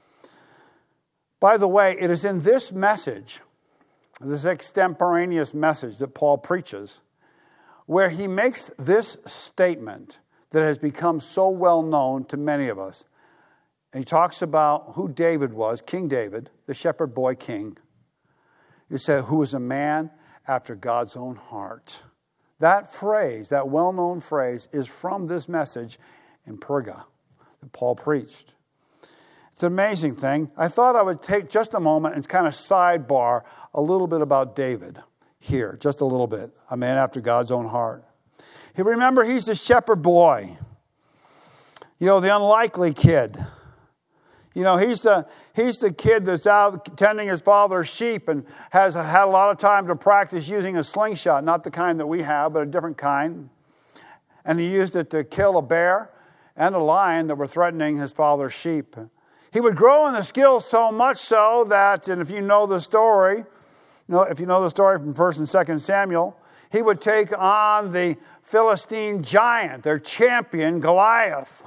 By the way, it is in this message, this extemporaneous message that Paul preaches, where he makes this statement that has become so well known to many of us. And he talks about who David was, King David, the shepherd boy king. He said, who was a man after God's own heart. That phrase, that well-known phrase, is from this message in Perga that Paul preached. It's an amazing thing. I thought I would take just a moment and kind of sidebar a little bit about David here, just a little bit. A man after God's own heart. You remember, he's the shepherd boy. You know, the unlikely kid. You know, he's the he's the kid that's out tending his father's sheep and has had a lot of time to practice using a slingshot, not the kind that we have, but a different kind. And he used it to kill a bear and a lion that were threatening his father's sheep. He would grow in the skill so much so that, and if you know the story, you know, if you know the story from First and Second Samuel, he would take on the Philistine giant, their champion, Goliath,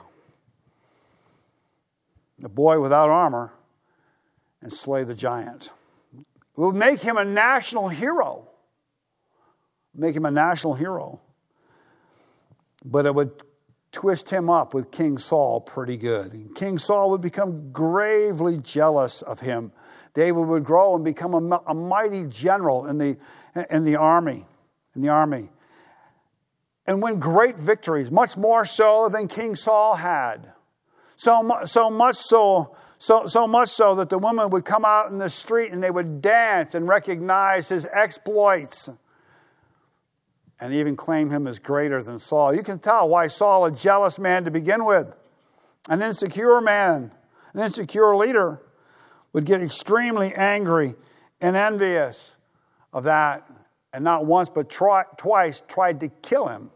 the boy without armor, and slay the giant. It would make him a national hero. Make him a national hero. But it would twist him up with King Saul pretty good. And King Saul would become gravely jealous of him. David would grow and become a, a mighty general in the, in the army. In the army. And win great victories, much more so than King Saul had. So, so much so, so, so much so that the women would come out in the street and they would dance and recognize his exploits and even claim him as greater than Saul. You can tell why Saul, a jealous man to begin with, an insecure man, an insecure leader, would get extremely angry and envious of that, and not once but try, twice tried to kill him.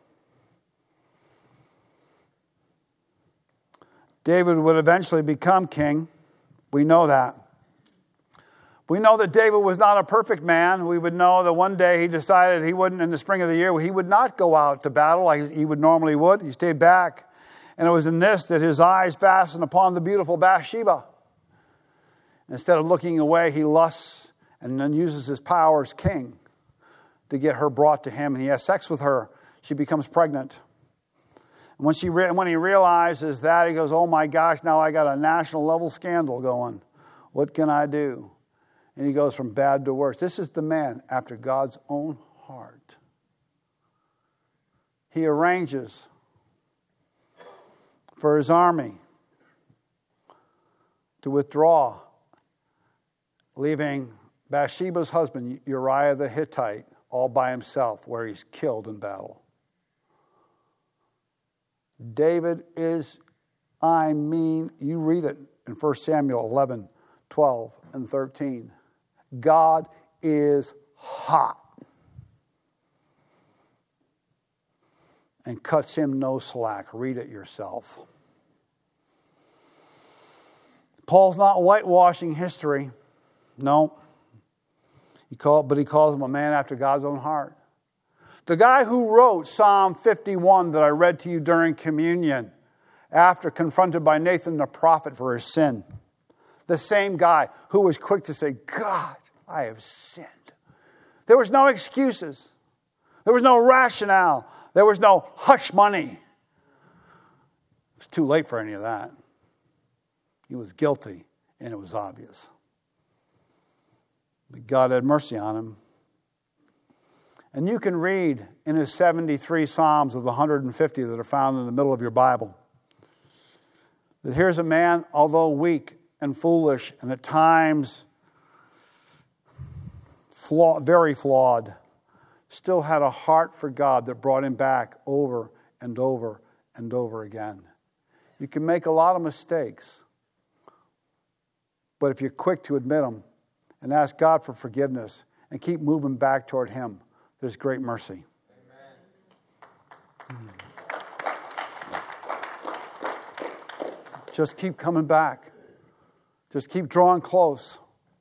David would eventually become king. We know that. We know that David was not a perfect man. We would know that one day he decided he wouldn't, in the spring of the year, he would not go out to battle like he would normally would. He stayed back. And it was in this that his eyes fastened upon the beautiful Bathsheba. Instead of looking away, he lusts and then uses his power as king to get her brought to him. And he has sex with her. She becomes pregnant. When she re- when he realizes that, he goes, oh my gosh, now I got a national level scandal going. What can I do? And he goes from bad to worse. This is the man after God's own heart. He arranges for his army to withdraw, leaving Bathsheba's husband, Uriah the Hittite, all by himself where he's killed in battle. David is, I mean, you read it in First Samuel eleven, twelve, and thirteen. God is hot and cuts him no slack. Read it yourself. Paul's not whitewashing history. No. He called, but he calls him a man after God's own heart. The guy who wrote Psalm fifty-one that I read to you during communion after confronted by Nathan the prophet for his sin. The same guy who was quick to say, God, I have sinned. There was no excuses. There was no rationale. There was no hush money. It was too late for any of that. He was guilty, and it was obvious. But God had mercy on him. And you can read in his seventy-three Psalms of the one hundred fifty that are found in the middle of your Bible that here's a man, although weak and foolish and at times flaw, very flawed, still had a heart for God that brought him back over and over and over again. You can make a lot of mistakes, but if you're quick to admit them and ask God for forgiveness and keep moving back toward him, there's great mercy. Amen. Just keep coming back. Just keep drawing close.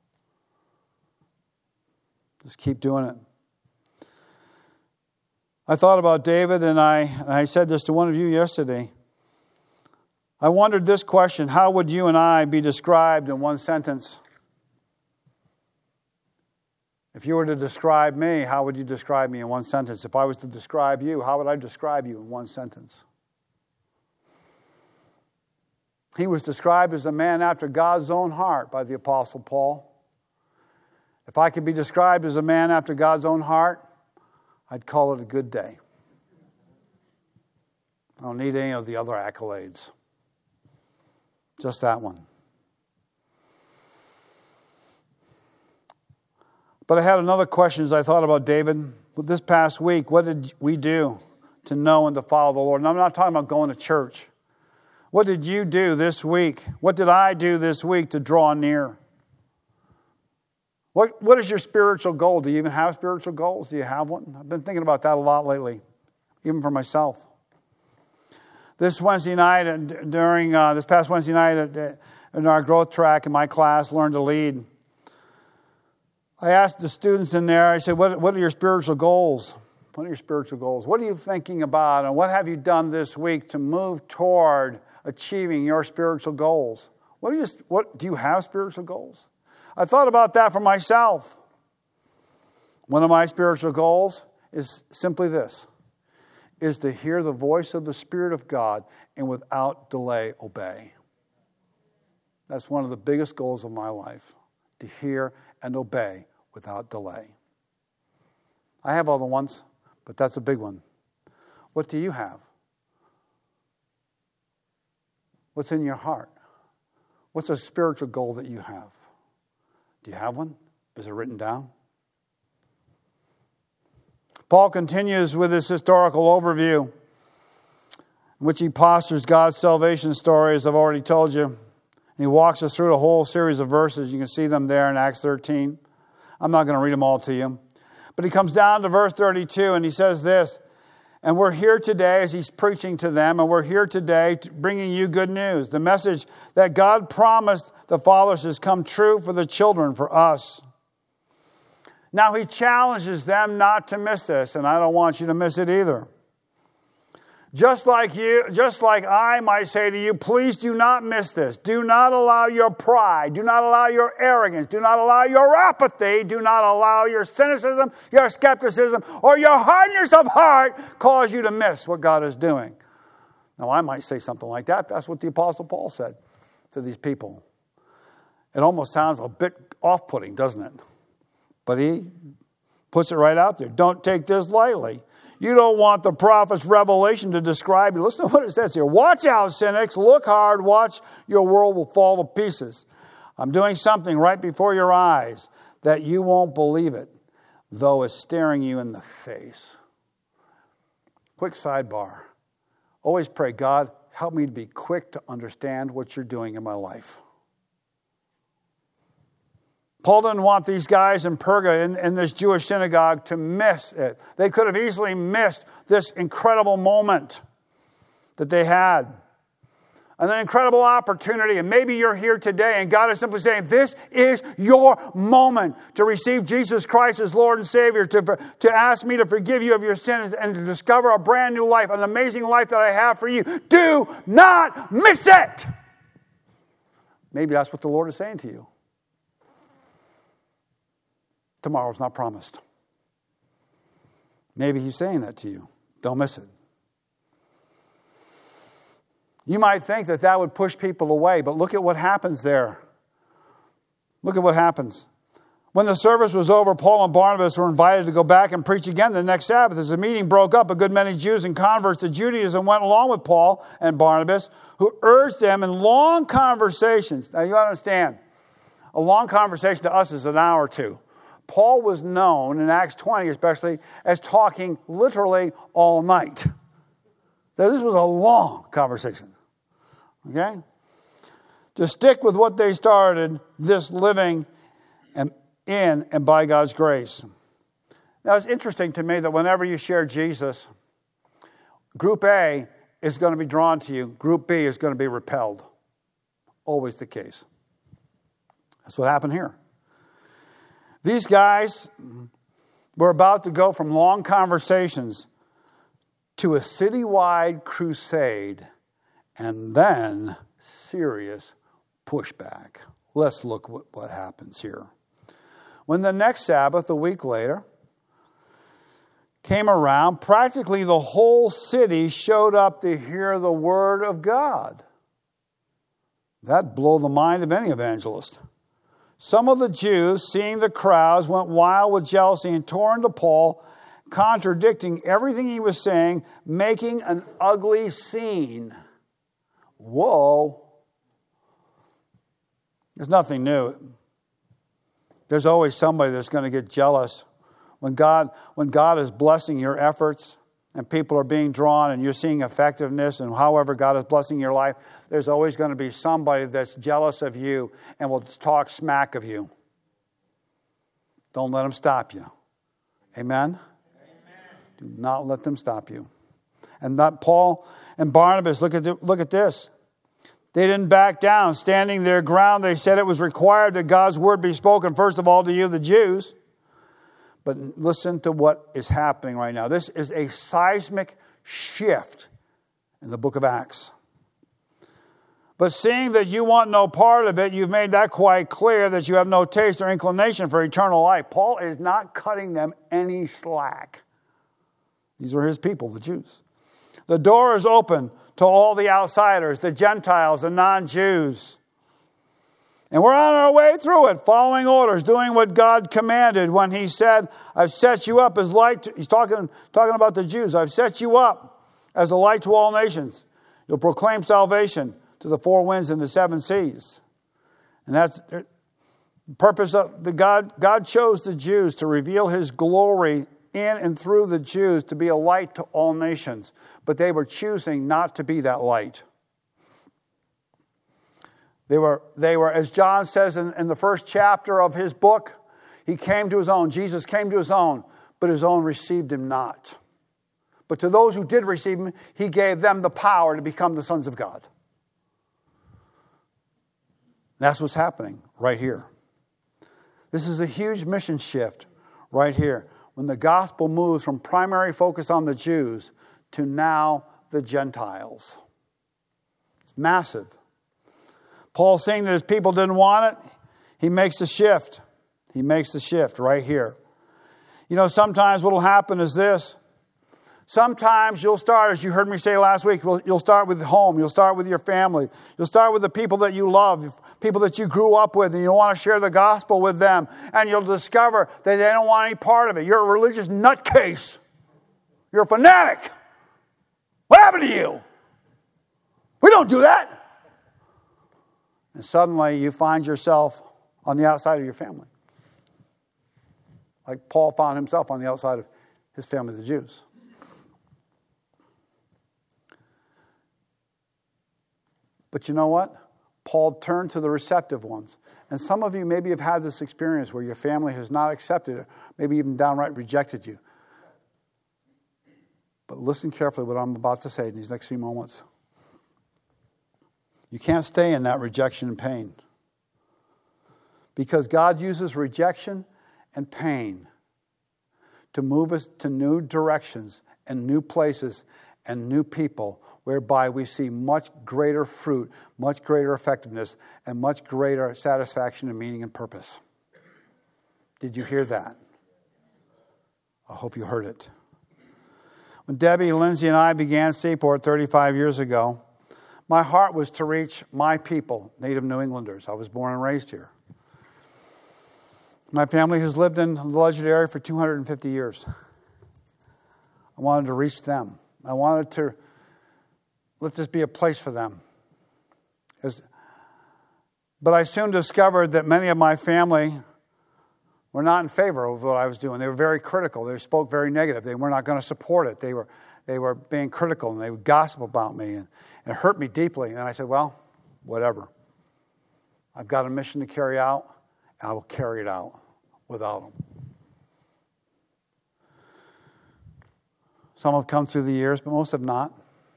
Just keep doing it. I thought about David, and I, and I said this to one of you yesterday. I wondered this question: how would you and I be described in one sentence? If you were to describe me, how would you describe me in one sentence? If I was to describe you, how would I describe you in one sentence? He was described as a man after God's own heart by the Apostle Paul. If I could be described as a man after God's own heart, I'd call it a good day. I don't need any of the other accolades. Just that one. But I had another question as I thought about David. This past week, what did we do to know and to follow the Lord? And I'm not talking about going to church. What did you do this week? What did I do this week to draw near? What, what is your spiritual goal? Do you even have spiritual goals? Do you have one? I've been thinking about that a lot lately, even for myself. This Wednesday night, during uh, this past Wednesday night in our growth track in my class, Learn to Lead, I asked the students in there, I said, what, what are your spiritual goals? What are your spiritual goals? What are you thinking about? And what have you done this week to move toward achieving your spiritual goals? What do you, what, do you have spiritual goals? I thought about that for myself. One of my spiritual goals is simply this, is to hear the voice of the Spirit of God and without delay obey. That's one of the biggest goals of my life, to hear and obey without delay. I have other ones, but that's a big one. What do you have? What's in your heart? What's a spiritual goal that you have? Do you have one? Is it written down? Paul continues with this historical overview in which he postures God's salvation story, as I've already told you. He walks us through a whole series of verses. You can see them there in Acts thirteen. I'm not going to read them all to you. But he comes down to verse thirty-two and he says this, and we're here today as he's preaching to them, and we're here today bringing you good news. The message that God promised the fathers has come true for the children, for us. Now he challenges them not to miss this, and I don't want you to miss it either. Just like you, just like I might say to you, please do not miss this. Do not allow your pride, do not allow your arrogance, do not allow your apathy, do not allow your cynicism, your skepticism, or your hardness of heart cause you to miss what God is doing. Now I might say something like that. That's what the Apostle Paul said to these people. It almost sounds a bit off-putting, doesn't it? But he puts it right out there. Don't take this lightly. You don't want the prophet's revelation to describe you. Listen to what it says here. Watch out, cynics. Look hard. Watch. Your world will fall to pieces. I'm doing something right before your eyes that you won't believe it. though it's staring you in the face. Quick sidebar. Always pray, God, help me to be quick to understand what you're doing in my life. Paul didn't want these guys in Perga, in, in this Jewish synagogue, to miss it. They could have easily missed this incredible moment that they had. An incredible opportunity. And maybe you're here today and God is simply saying, this is your moment to receive Jesus Christ as Lord and Savior, to, to ask me to forgive you of your sins and to discover a brand new life, an amazing life that I have for you. Do not miss it. Maybe that's what the Lord is saying to you. Tomorrow's not promised. Maybe he's saying that to you. Don't miss it. You might think that that would push people away, but look at what happens there. Look at what happens. When the service was over, Paul and Barnabas were invited to go back and preach again the next Sabbath. As the meeting broke up, a good many Jews and converts to Judaism went along with Paul and Barnabas, who urged them in long conversations. Now you understand, a long conversation to us is an hour or two. Paul was known, in Acts twenty especially, as talking literally all night. Now, this was a long conversation. Okay? To stick with what they started, this living and in and by God's grace. Now, it's interesting to me that whenever you share Jesus, Group A is going to be drawn to you. Group B is going to be repelled. Always the case. That's what happened here. These guys were about to go from long conversations to a citywide crusade and then serious pushback. Let's look what, what happens here. When the next Sabbath, a week later, came around, practically the whole city showed up to hear the word of God. That'd blow the mind of any evangelist. Some of the Jews, seeing the crowds, went wild with jealousy and tore into Paul, contradicting everything he was saying, making an ugly scene. Whoa. There's nothing new. There's always somebody that's going to get jealous. When God, when God is blessing your efforts and people are being drawn and you're seeing effectiveness and however God is blessing your life, there's always going to be somebody that's jealous of you and will talk smack of you. Don't let them stop you. Amen? Amen. Do not let them stop you. And not Paul and Barnabas, look at the, look at this. They didn't back down. Standing their ground, they said it was required that God's word be spoken, first of all, to you, the Jews. But listen to what is happening right now. This is a seismic shift in the book of Acts. But seeing that you want no part of it, you've made that quite clear that you have no taste or inclination for eternal life. Paul is not cutting them any slack. These were his people, the Jews. The door is open to all the outsiders, the Gentiles, the non-Jews. And we're on our way through it, following orders, doing what God commanded when he said, I've set you up as light. To, he's talking, talking about the Jews. I've set you up as a light to all nations. You'll proclaim salvation to the four winds and the seven seas. And that's the purpose of the God. God chose the Jews to reveal his glory in and through the Jews to be a light to all nations. But they were choosing not to be that light. They were, they were, as John says in, in the first chapter of his book, he came to his own. Jesus came to his own, but his own received him not. But to those who did receive him, he gave them the power to become the sons of God. That's what's happening right here. This is a huge mission shift right here. When the gospel moves from primary focus on the Jews to now the Gentiles. It's massive. Paul, seeing that his people didn't want it, he makes the shift. He makes the shift right here. You know, sometimes what will happen is this. Sometimes you'll start, as you heard me say last week, you'll start with home. You'll start with your family. You'll start with the people that you love, people that you grew up with, and you want to share the gospel with them. And you'll discover that they don't want any part of it. You're a religious nutcase. You're a fanatic. What happened to you? We don't do that. And suddenly you find yourself on the outside of your family. like Paul found himself on the outside of his family, the Jews. But you know what? Paul turned to the receptive ones. And some of you maybe have had this experience where your family has not accepted it, maybe even downright rejected you. But listen carefully to what I'm about to say in these next few moments. You can't stay in that rejection and pain. Because God uses rejection and pain to move us to new directions and new places and new people, whereby we see much greater fruit, much greater effectiveness, and much greater satisfaction and meaning and purpose. Did you hear that? I hope you heard it. When Debbie, Lindsay, and I began Seaport thirty-five years ago, my heart was to reach my people, native New Englanders. I was born and raised here. My family has lived in the legendary area for two hundred fifty years. I wanted to reach them. I wanted to let this be a place for them. As, but I soon discovered that many of my family were not in favor of what I was doing. They were very critical. They spoke very negative. They were not going to support it. They were they were being critical, and they would gossip about me, and it hurt me deeply. And I said, well, whatever. I've got a mission to carry out, and I will carry it out without them. Some have come through the years, but most have not.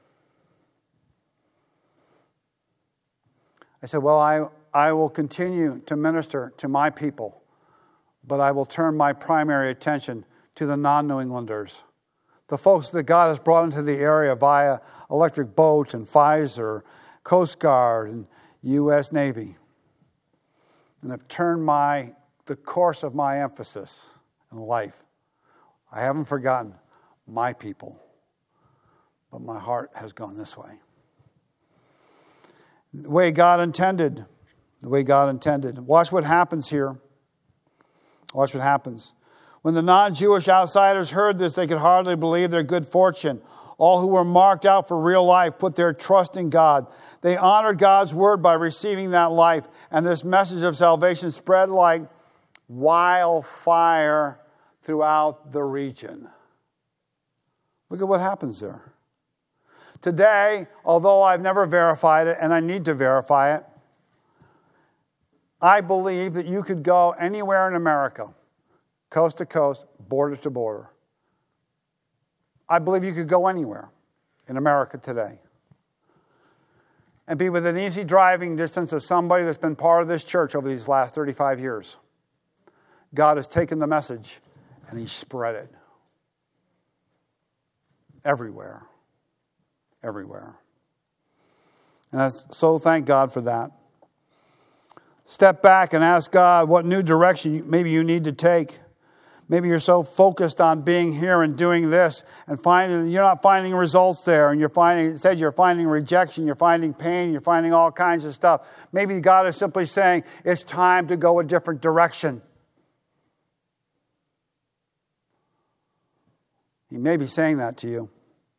I said, well, I, I will continue to minister to my people, but I will turn my primary attention to the non-New Englanders, the folks that God has brought into the area via Electric Boat and Pfizer, Coast Guard, and U S Navy. And I've turned my the course of my emphasis in life. I haven't forgotten my people, but my heart has gone this way. The way God intended. The way God intended. Watch what happens here. Watch what happens. When the non-Jewish outsiders heard this, they could hardly believe their good fortune. All who were marked out for real life put their trust in God. They honored God's word by receiving that life. And this message of salvation spread like wildfire throughout the region. Look at what happens there. Today, although I've never verified it, and I need to verify it, I believe that you could go anywhere in America, coast to coast, border to border. I believe you could go anywhere in America today and be within easy driving distance of somebody that's been part of this church over these last thirty-five years. God has taken the message and He spread it everywhere. Everywhere. And I so thank God for that. Step back and ask God what new direction maybe you need to take. Maybe you're so focused on being here and doing this and finding you're not finding results there, and you're finding instead you're finding rejection, you're finding pain, you're finding all kinds of stuff. Maybe God is simply saying it's time to go a different direction. He may be saying that to you.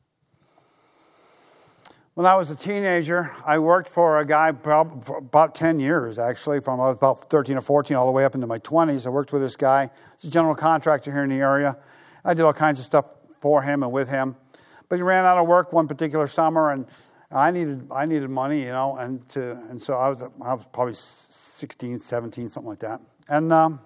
When I was a teenager, I worked for a guy for about ten years, actually, from I was about thirteen or fourteen all the way up into my twenties. I worked with this guy. He's a general contractor here in the area. I did all kinds of stuff for him and with him. But he ran out of work one particular summer, and I needed I needed money, you know, and to and so I was I was probably sixteen, seventeen, something like that. And um,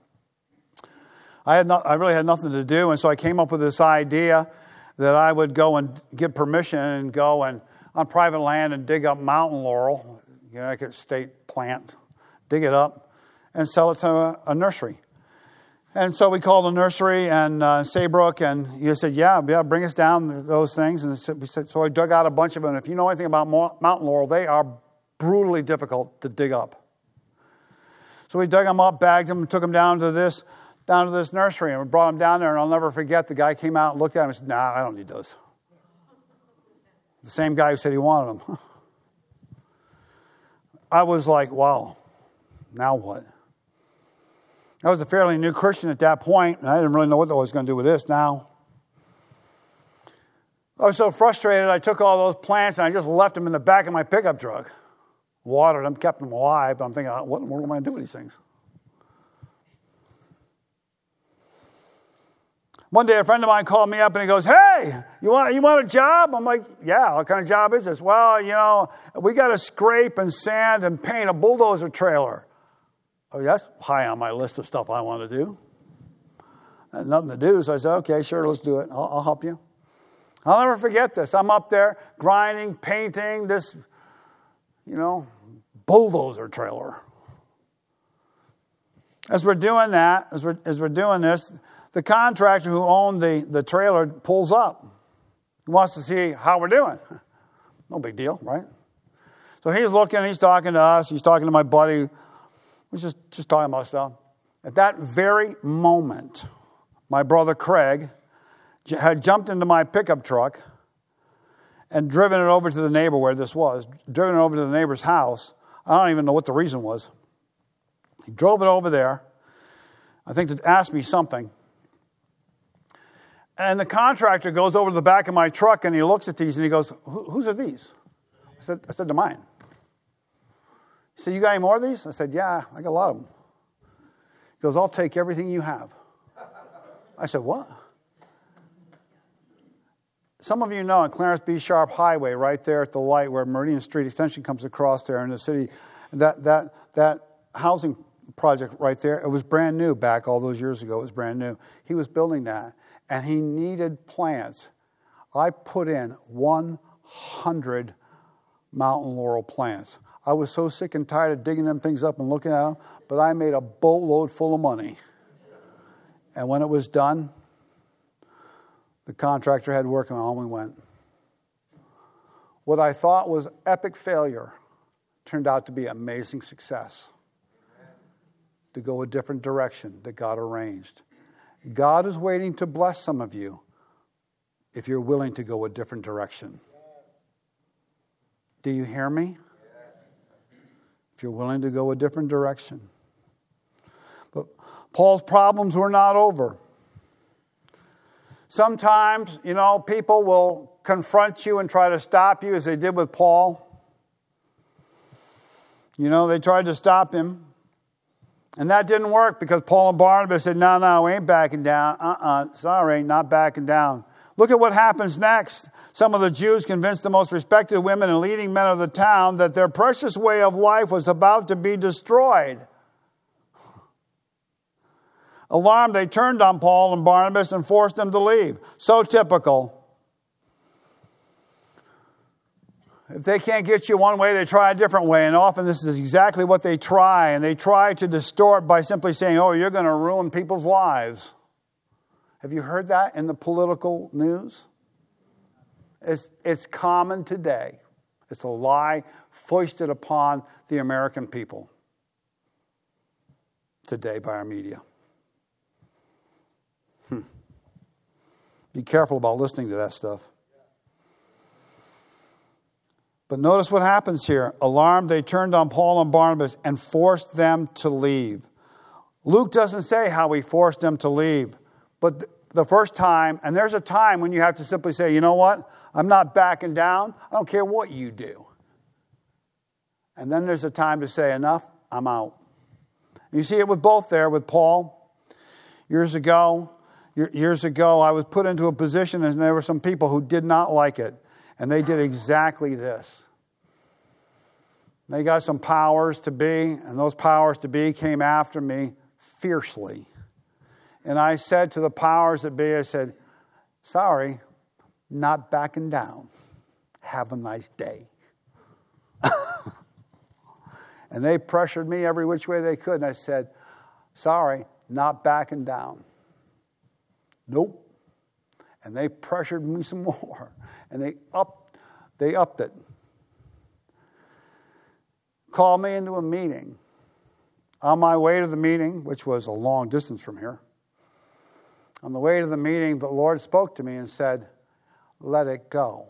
I had not, I really had nothing to do, and so I came up with this idea that I would go and get permission and go and on private land and dig up mountain laurel, Connecticut state plant, dig it up and sell it to a, a nursery. And so we called a nursery and uh, Saybrook, and he said, yeah, yeah, bring us down those things. And we said, so I dug out a bunch of them. And if you know anything about mountain laurel, they are brutally difficult to dig up. So we dug them up, bagged them, and took them down to this down to this nursery, and we brought them down there. And I'll never forget, the guy came out and looked at them and said, nah, I don't need those. The same guy who said he wanted them. I was like, wow, now what? I was a fairly new Christian at that point, and I didn't really know what I was going to do with this now. I was so frustrated, I took all those plants and I just left them in the back of my pickup truck. Watered them, kept them alive, but I'm thinking, what in the world am I going to do with these things? One day a friend of mine called me up and he goes, hey, you want, you want a job? I'm like, yeah, what kind of job is this? Well, you know, we got to scrape and sand and paint a bulldozer trailer. Oh, that's high on my list of stuff I want to do. And nothing to do, so I said, okay, sure, let's do it. I'll, I'll help you. I'll never forget this. I'm up there grinding, painting this, you know, bulldozer trailer. As we're doing that, as we're, as we're doing this, the contractor who owned the, the trailer pulls up. He wants to see how we're doing. No big deal, right? So he's looking, he's talking to us, he's talking to my buddy. We're just, just talking about stuff. At that very moment, my brother Craig had jumped into my pickup truck and driven it over to the neighbor where this was, driven it over to the neighbor's house. I don't even know what the reason was. He drove it over there, I think to ask me something. And the contractor goes over to the back of my truck and he looks at these and he goes, whose are these? I said, I said, they're mine. He said, you got any more of these? I said, yeah, I got a lot of them. He goes, I'll take everything you have. I said, what? Some of you know on Clarence B. Sharp Highway, right there at the light where Meridian Street Extension comes across there in the city, that that that housing project right there, it was brand new back all those years ago. It was brand new. He was building that, and he needed plants. I put in one hundred mountain laurel plants. I was so sick and tired of digging them things up and looking at them, but I made a boatload full of money. And when it was done, the contractor had work and on we went. What I thought was epic failure turned out to be amazing success. To go a different direction that God arranged. God is waiting to bless some of you if you're willing to go a different direction. Do you hear me? If you're willing to go a different direction. But Paul's problems were not over. Sometimes, you know, people will confront you and try to stop you as they did with Paul. You know, they tried to stop him. And that didn't work because Paul and Barnabas said, no, no, we ain't backing down. Uh-uh, sorry, not backing down. Look at what happens next. Some of the Jews convinced the most respected women and leading men of the town that their precious way of life was about to be destroyed. Alarmed, they turned on Paul and Barnabas and forced them to leave. So typical. If they can't get you one way, they try a different way. And often this is exactly what they try. And they try to distort by simply saying, oh, you're going to ruin people's lives. Have you heard that in the political news? It's, it's common today. It's a lie foisted upon the American people today by our media. Hmm. Be careful about listening to that stuff. But notice what happens here. Alarmed, they turned on Paul and Barnabas and forced them to leave. Luke doesn't say how he forced them to leave. But the first time, and there's a time when you have to simply say, you know what? I'm not backing down. I don't care what you do. And then there's a time to say, enough, I'm out. You see it with both there, with Paul. Years ago, years ago, I was put into a position and there were some people who did not like it. And they did exactly this. They got some powers to be, and those powers to be came after me fiercely. And I said to the powers that be, I said, sorry, not backing down. Have a nice day. And they pressured me every which way they could. And I said, sorry, not backing down. Nope. And they pressured me some more. And they upped, they upped it. Called me into a meeting. On my way to the meeting, which was a long distance from here, on the way to the meeting, the Lord spoke to me and said, let it go.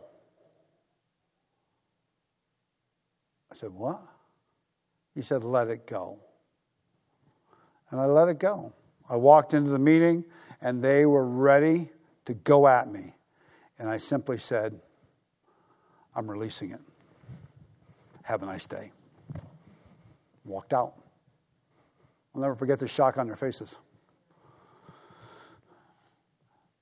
I said, what? He said, let it go. And I let it go. I walked into the meeting, and they were ready to go at me. And I simply said, I'm releasing it. Have a nice day. Walked out. I'll never forget the shock on their faces.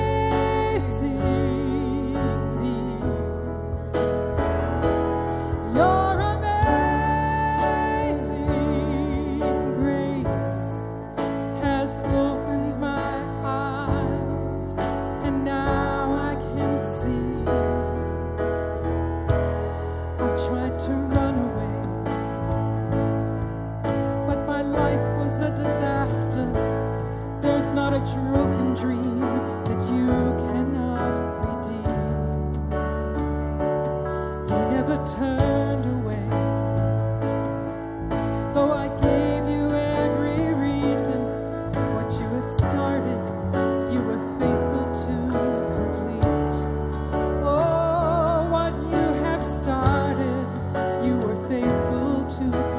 broken dream that you cannot redeem. You never turned away, though I gave you every reason. What you have started, you were faithful to complete. Oh, what you have started, you were faithful to complete.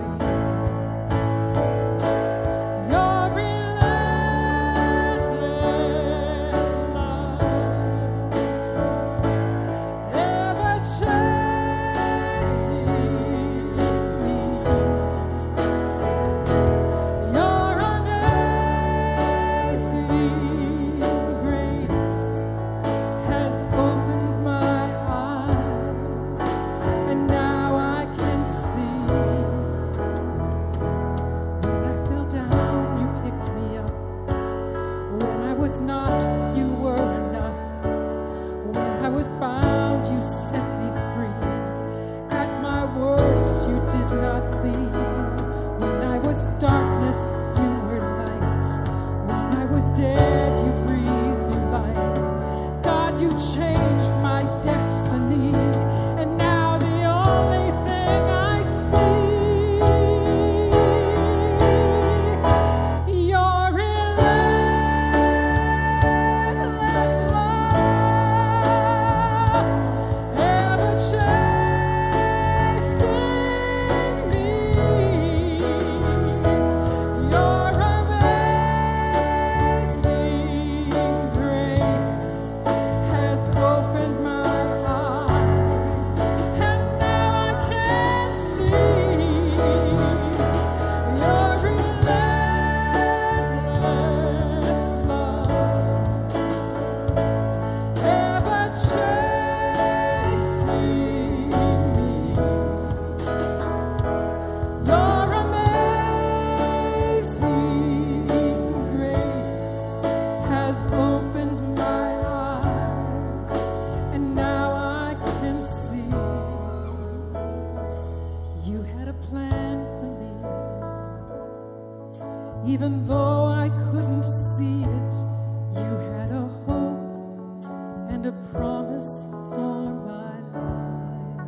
Even though I couldn't see it, you had a hope and a promise for my life.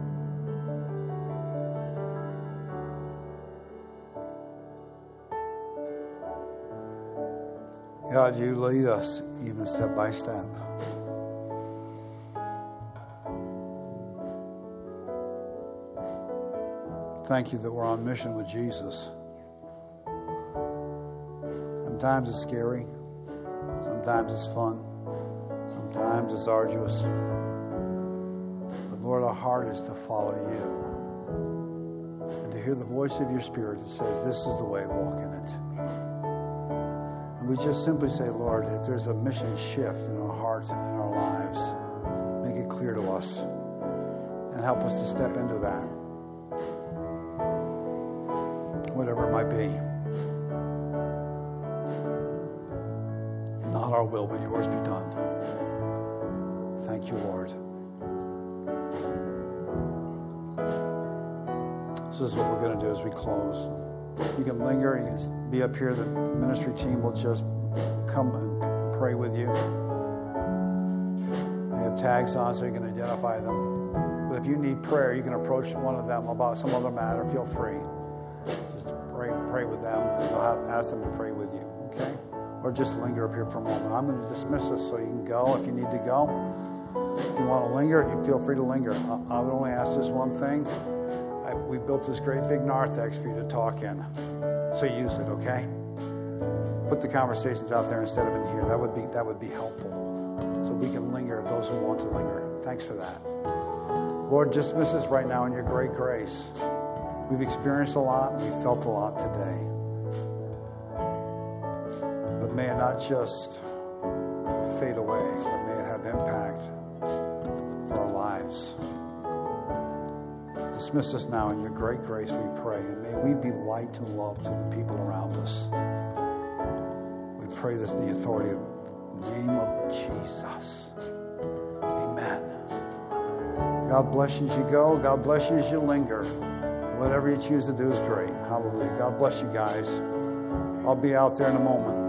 God, you lead us even step by step. Thank you that we're on mission with Jesus. Sometimes it's scary. Sometimes it's fun. Sometimes it's arduous. But Lord, our heart is to follow you and to hear the voice of your Spirit that says, this is the way, walk in it. And we just simply say, Lord, if there's a mission shift in our hearts and in our lives, make it clear to us and help us to step into that. Whatever it might be. Not our will, but yours be done. Thank you, Lord. This is what we're going to do as we close. You can linger. You can be up here. The ministry team will just come and pray with you. They have tags on so you can identify them. But if you need prayer, you can approach one of them about some other matter. Feel free. Just pray, pray with them. I'll ask them to pray with you. Okay? Or just linger up here for a moment. I'm going to dismiss us so you can go if you need to go. If you want to linger, you feel free to linger. I, I would only ask this one thing. I, we built this great big narthex for you to talk in. So use it, okay? Put the conversations out there instead of in here. That would be that would be helpful. So we can linger, those who want to linger. Thanks for that. Lord, dismiss us right now in your great grace. We've experienced a lot. We've felt a lot today. But may it not just fade away, but may it have impact for our lives. Dismiss us now in your great grace, we pray. And may we be light and love to the people around us. We pray this in the authority of the name of Jesus. Amen. God bless you as you go. God bless you as you linger. Whatever you choose to do is great. Hallelujah. God bless you guys. I'll be out there in a moment.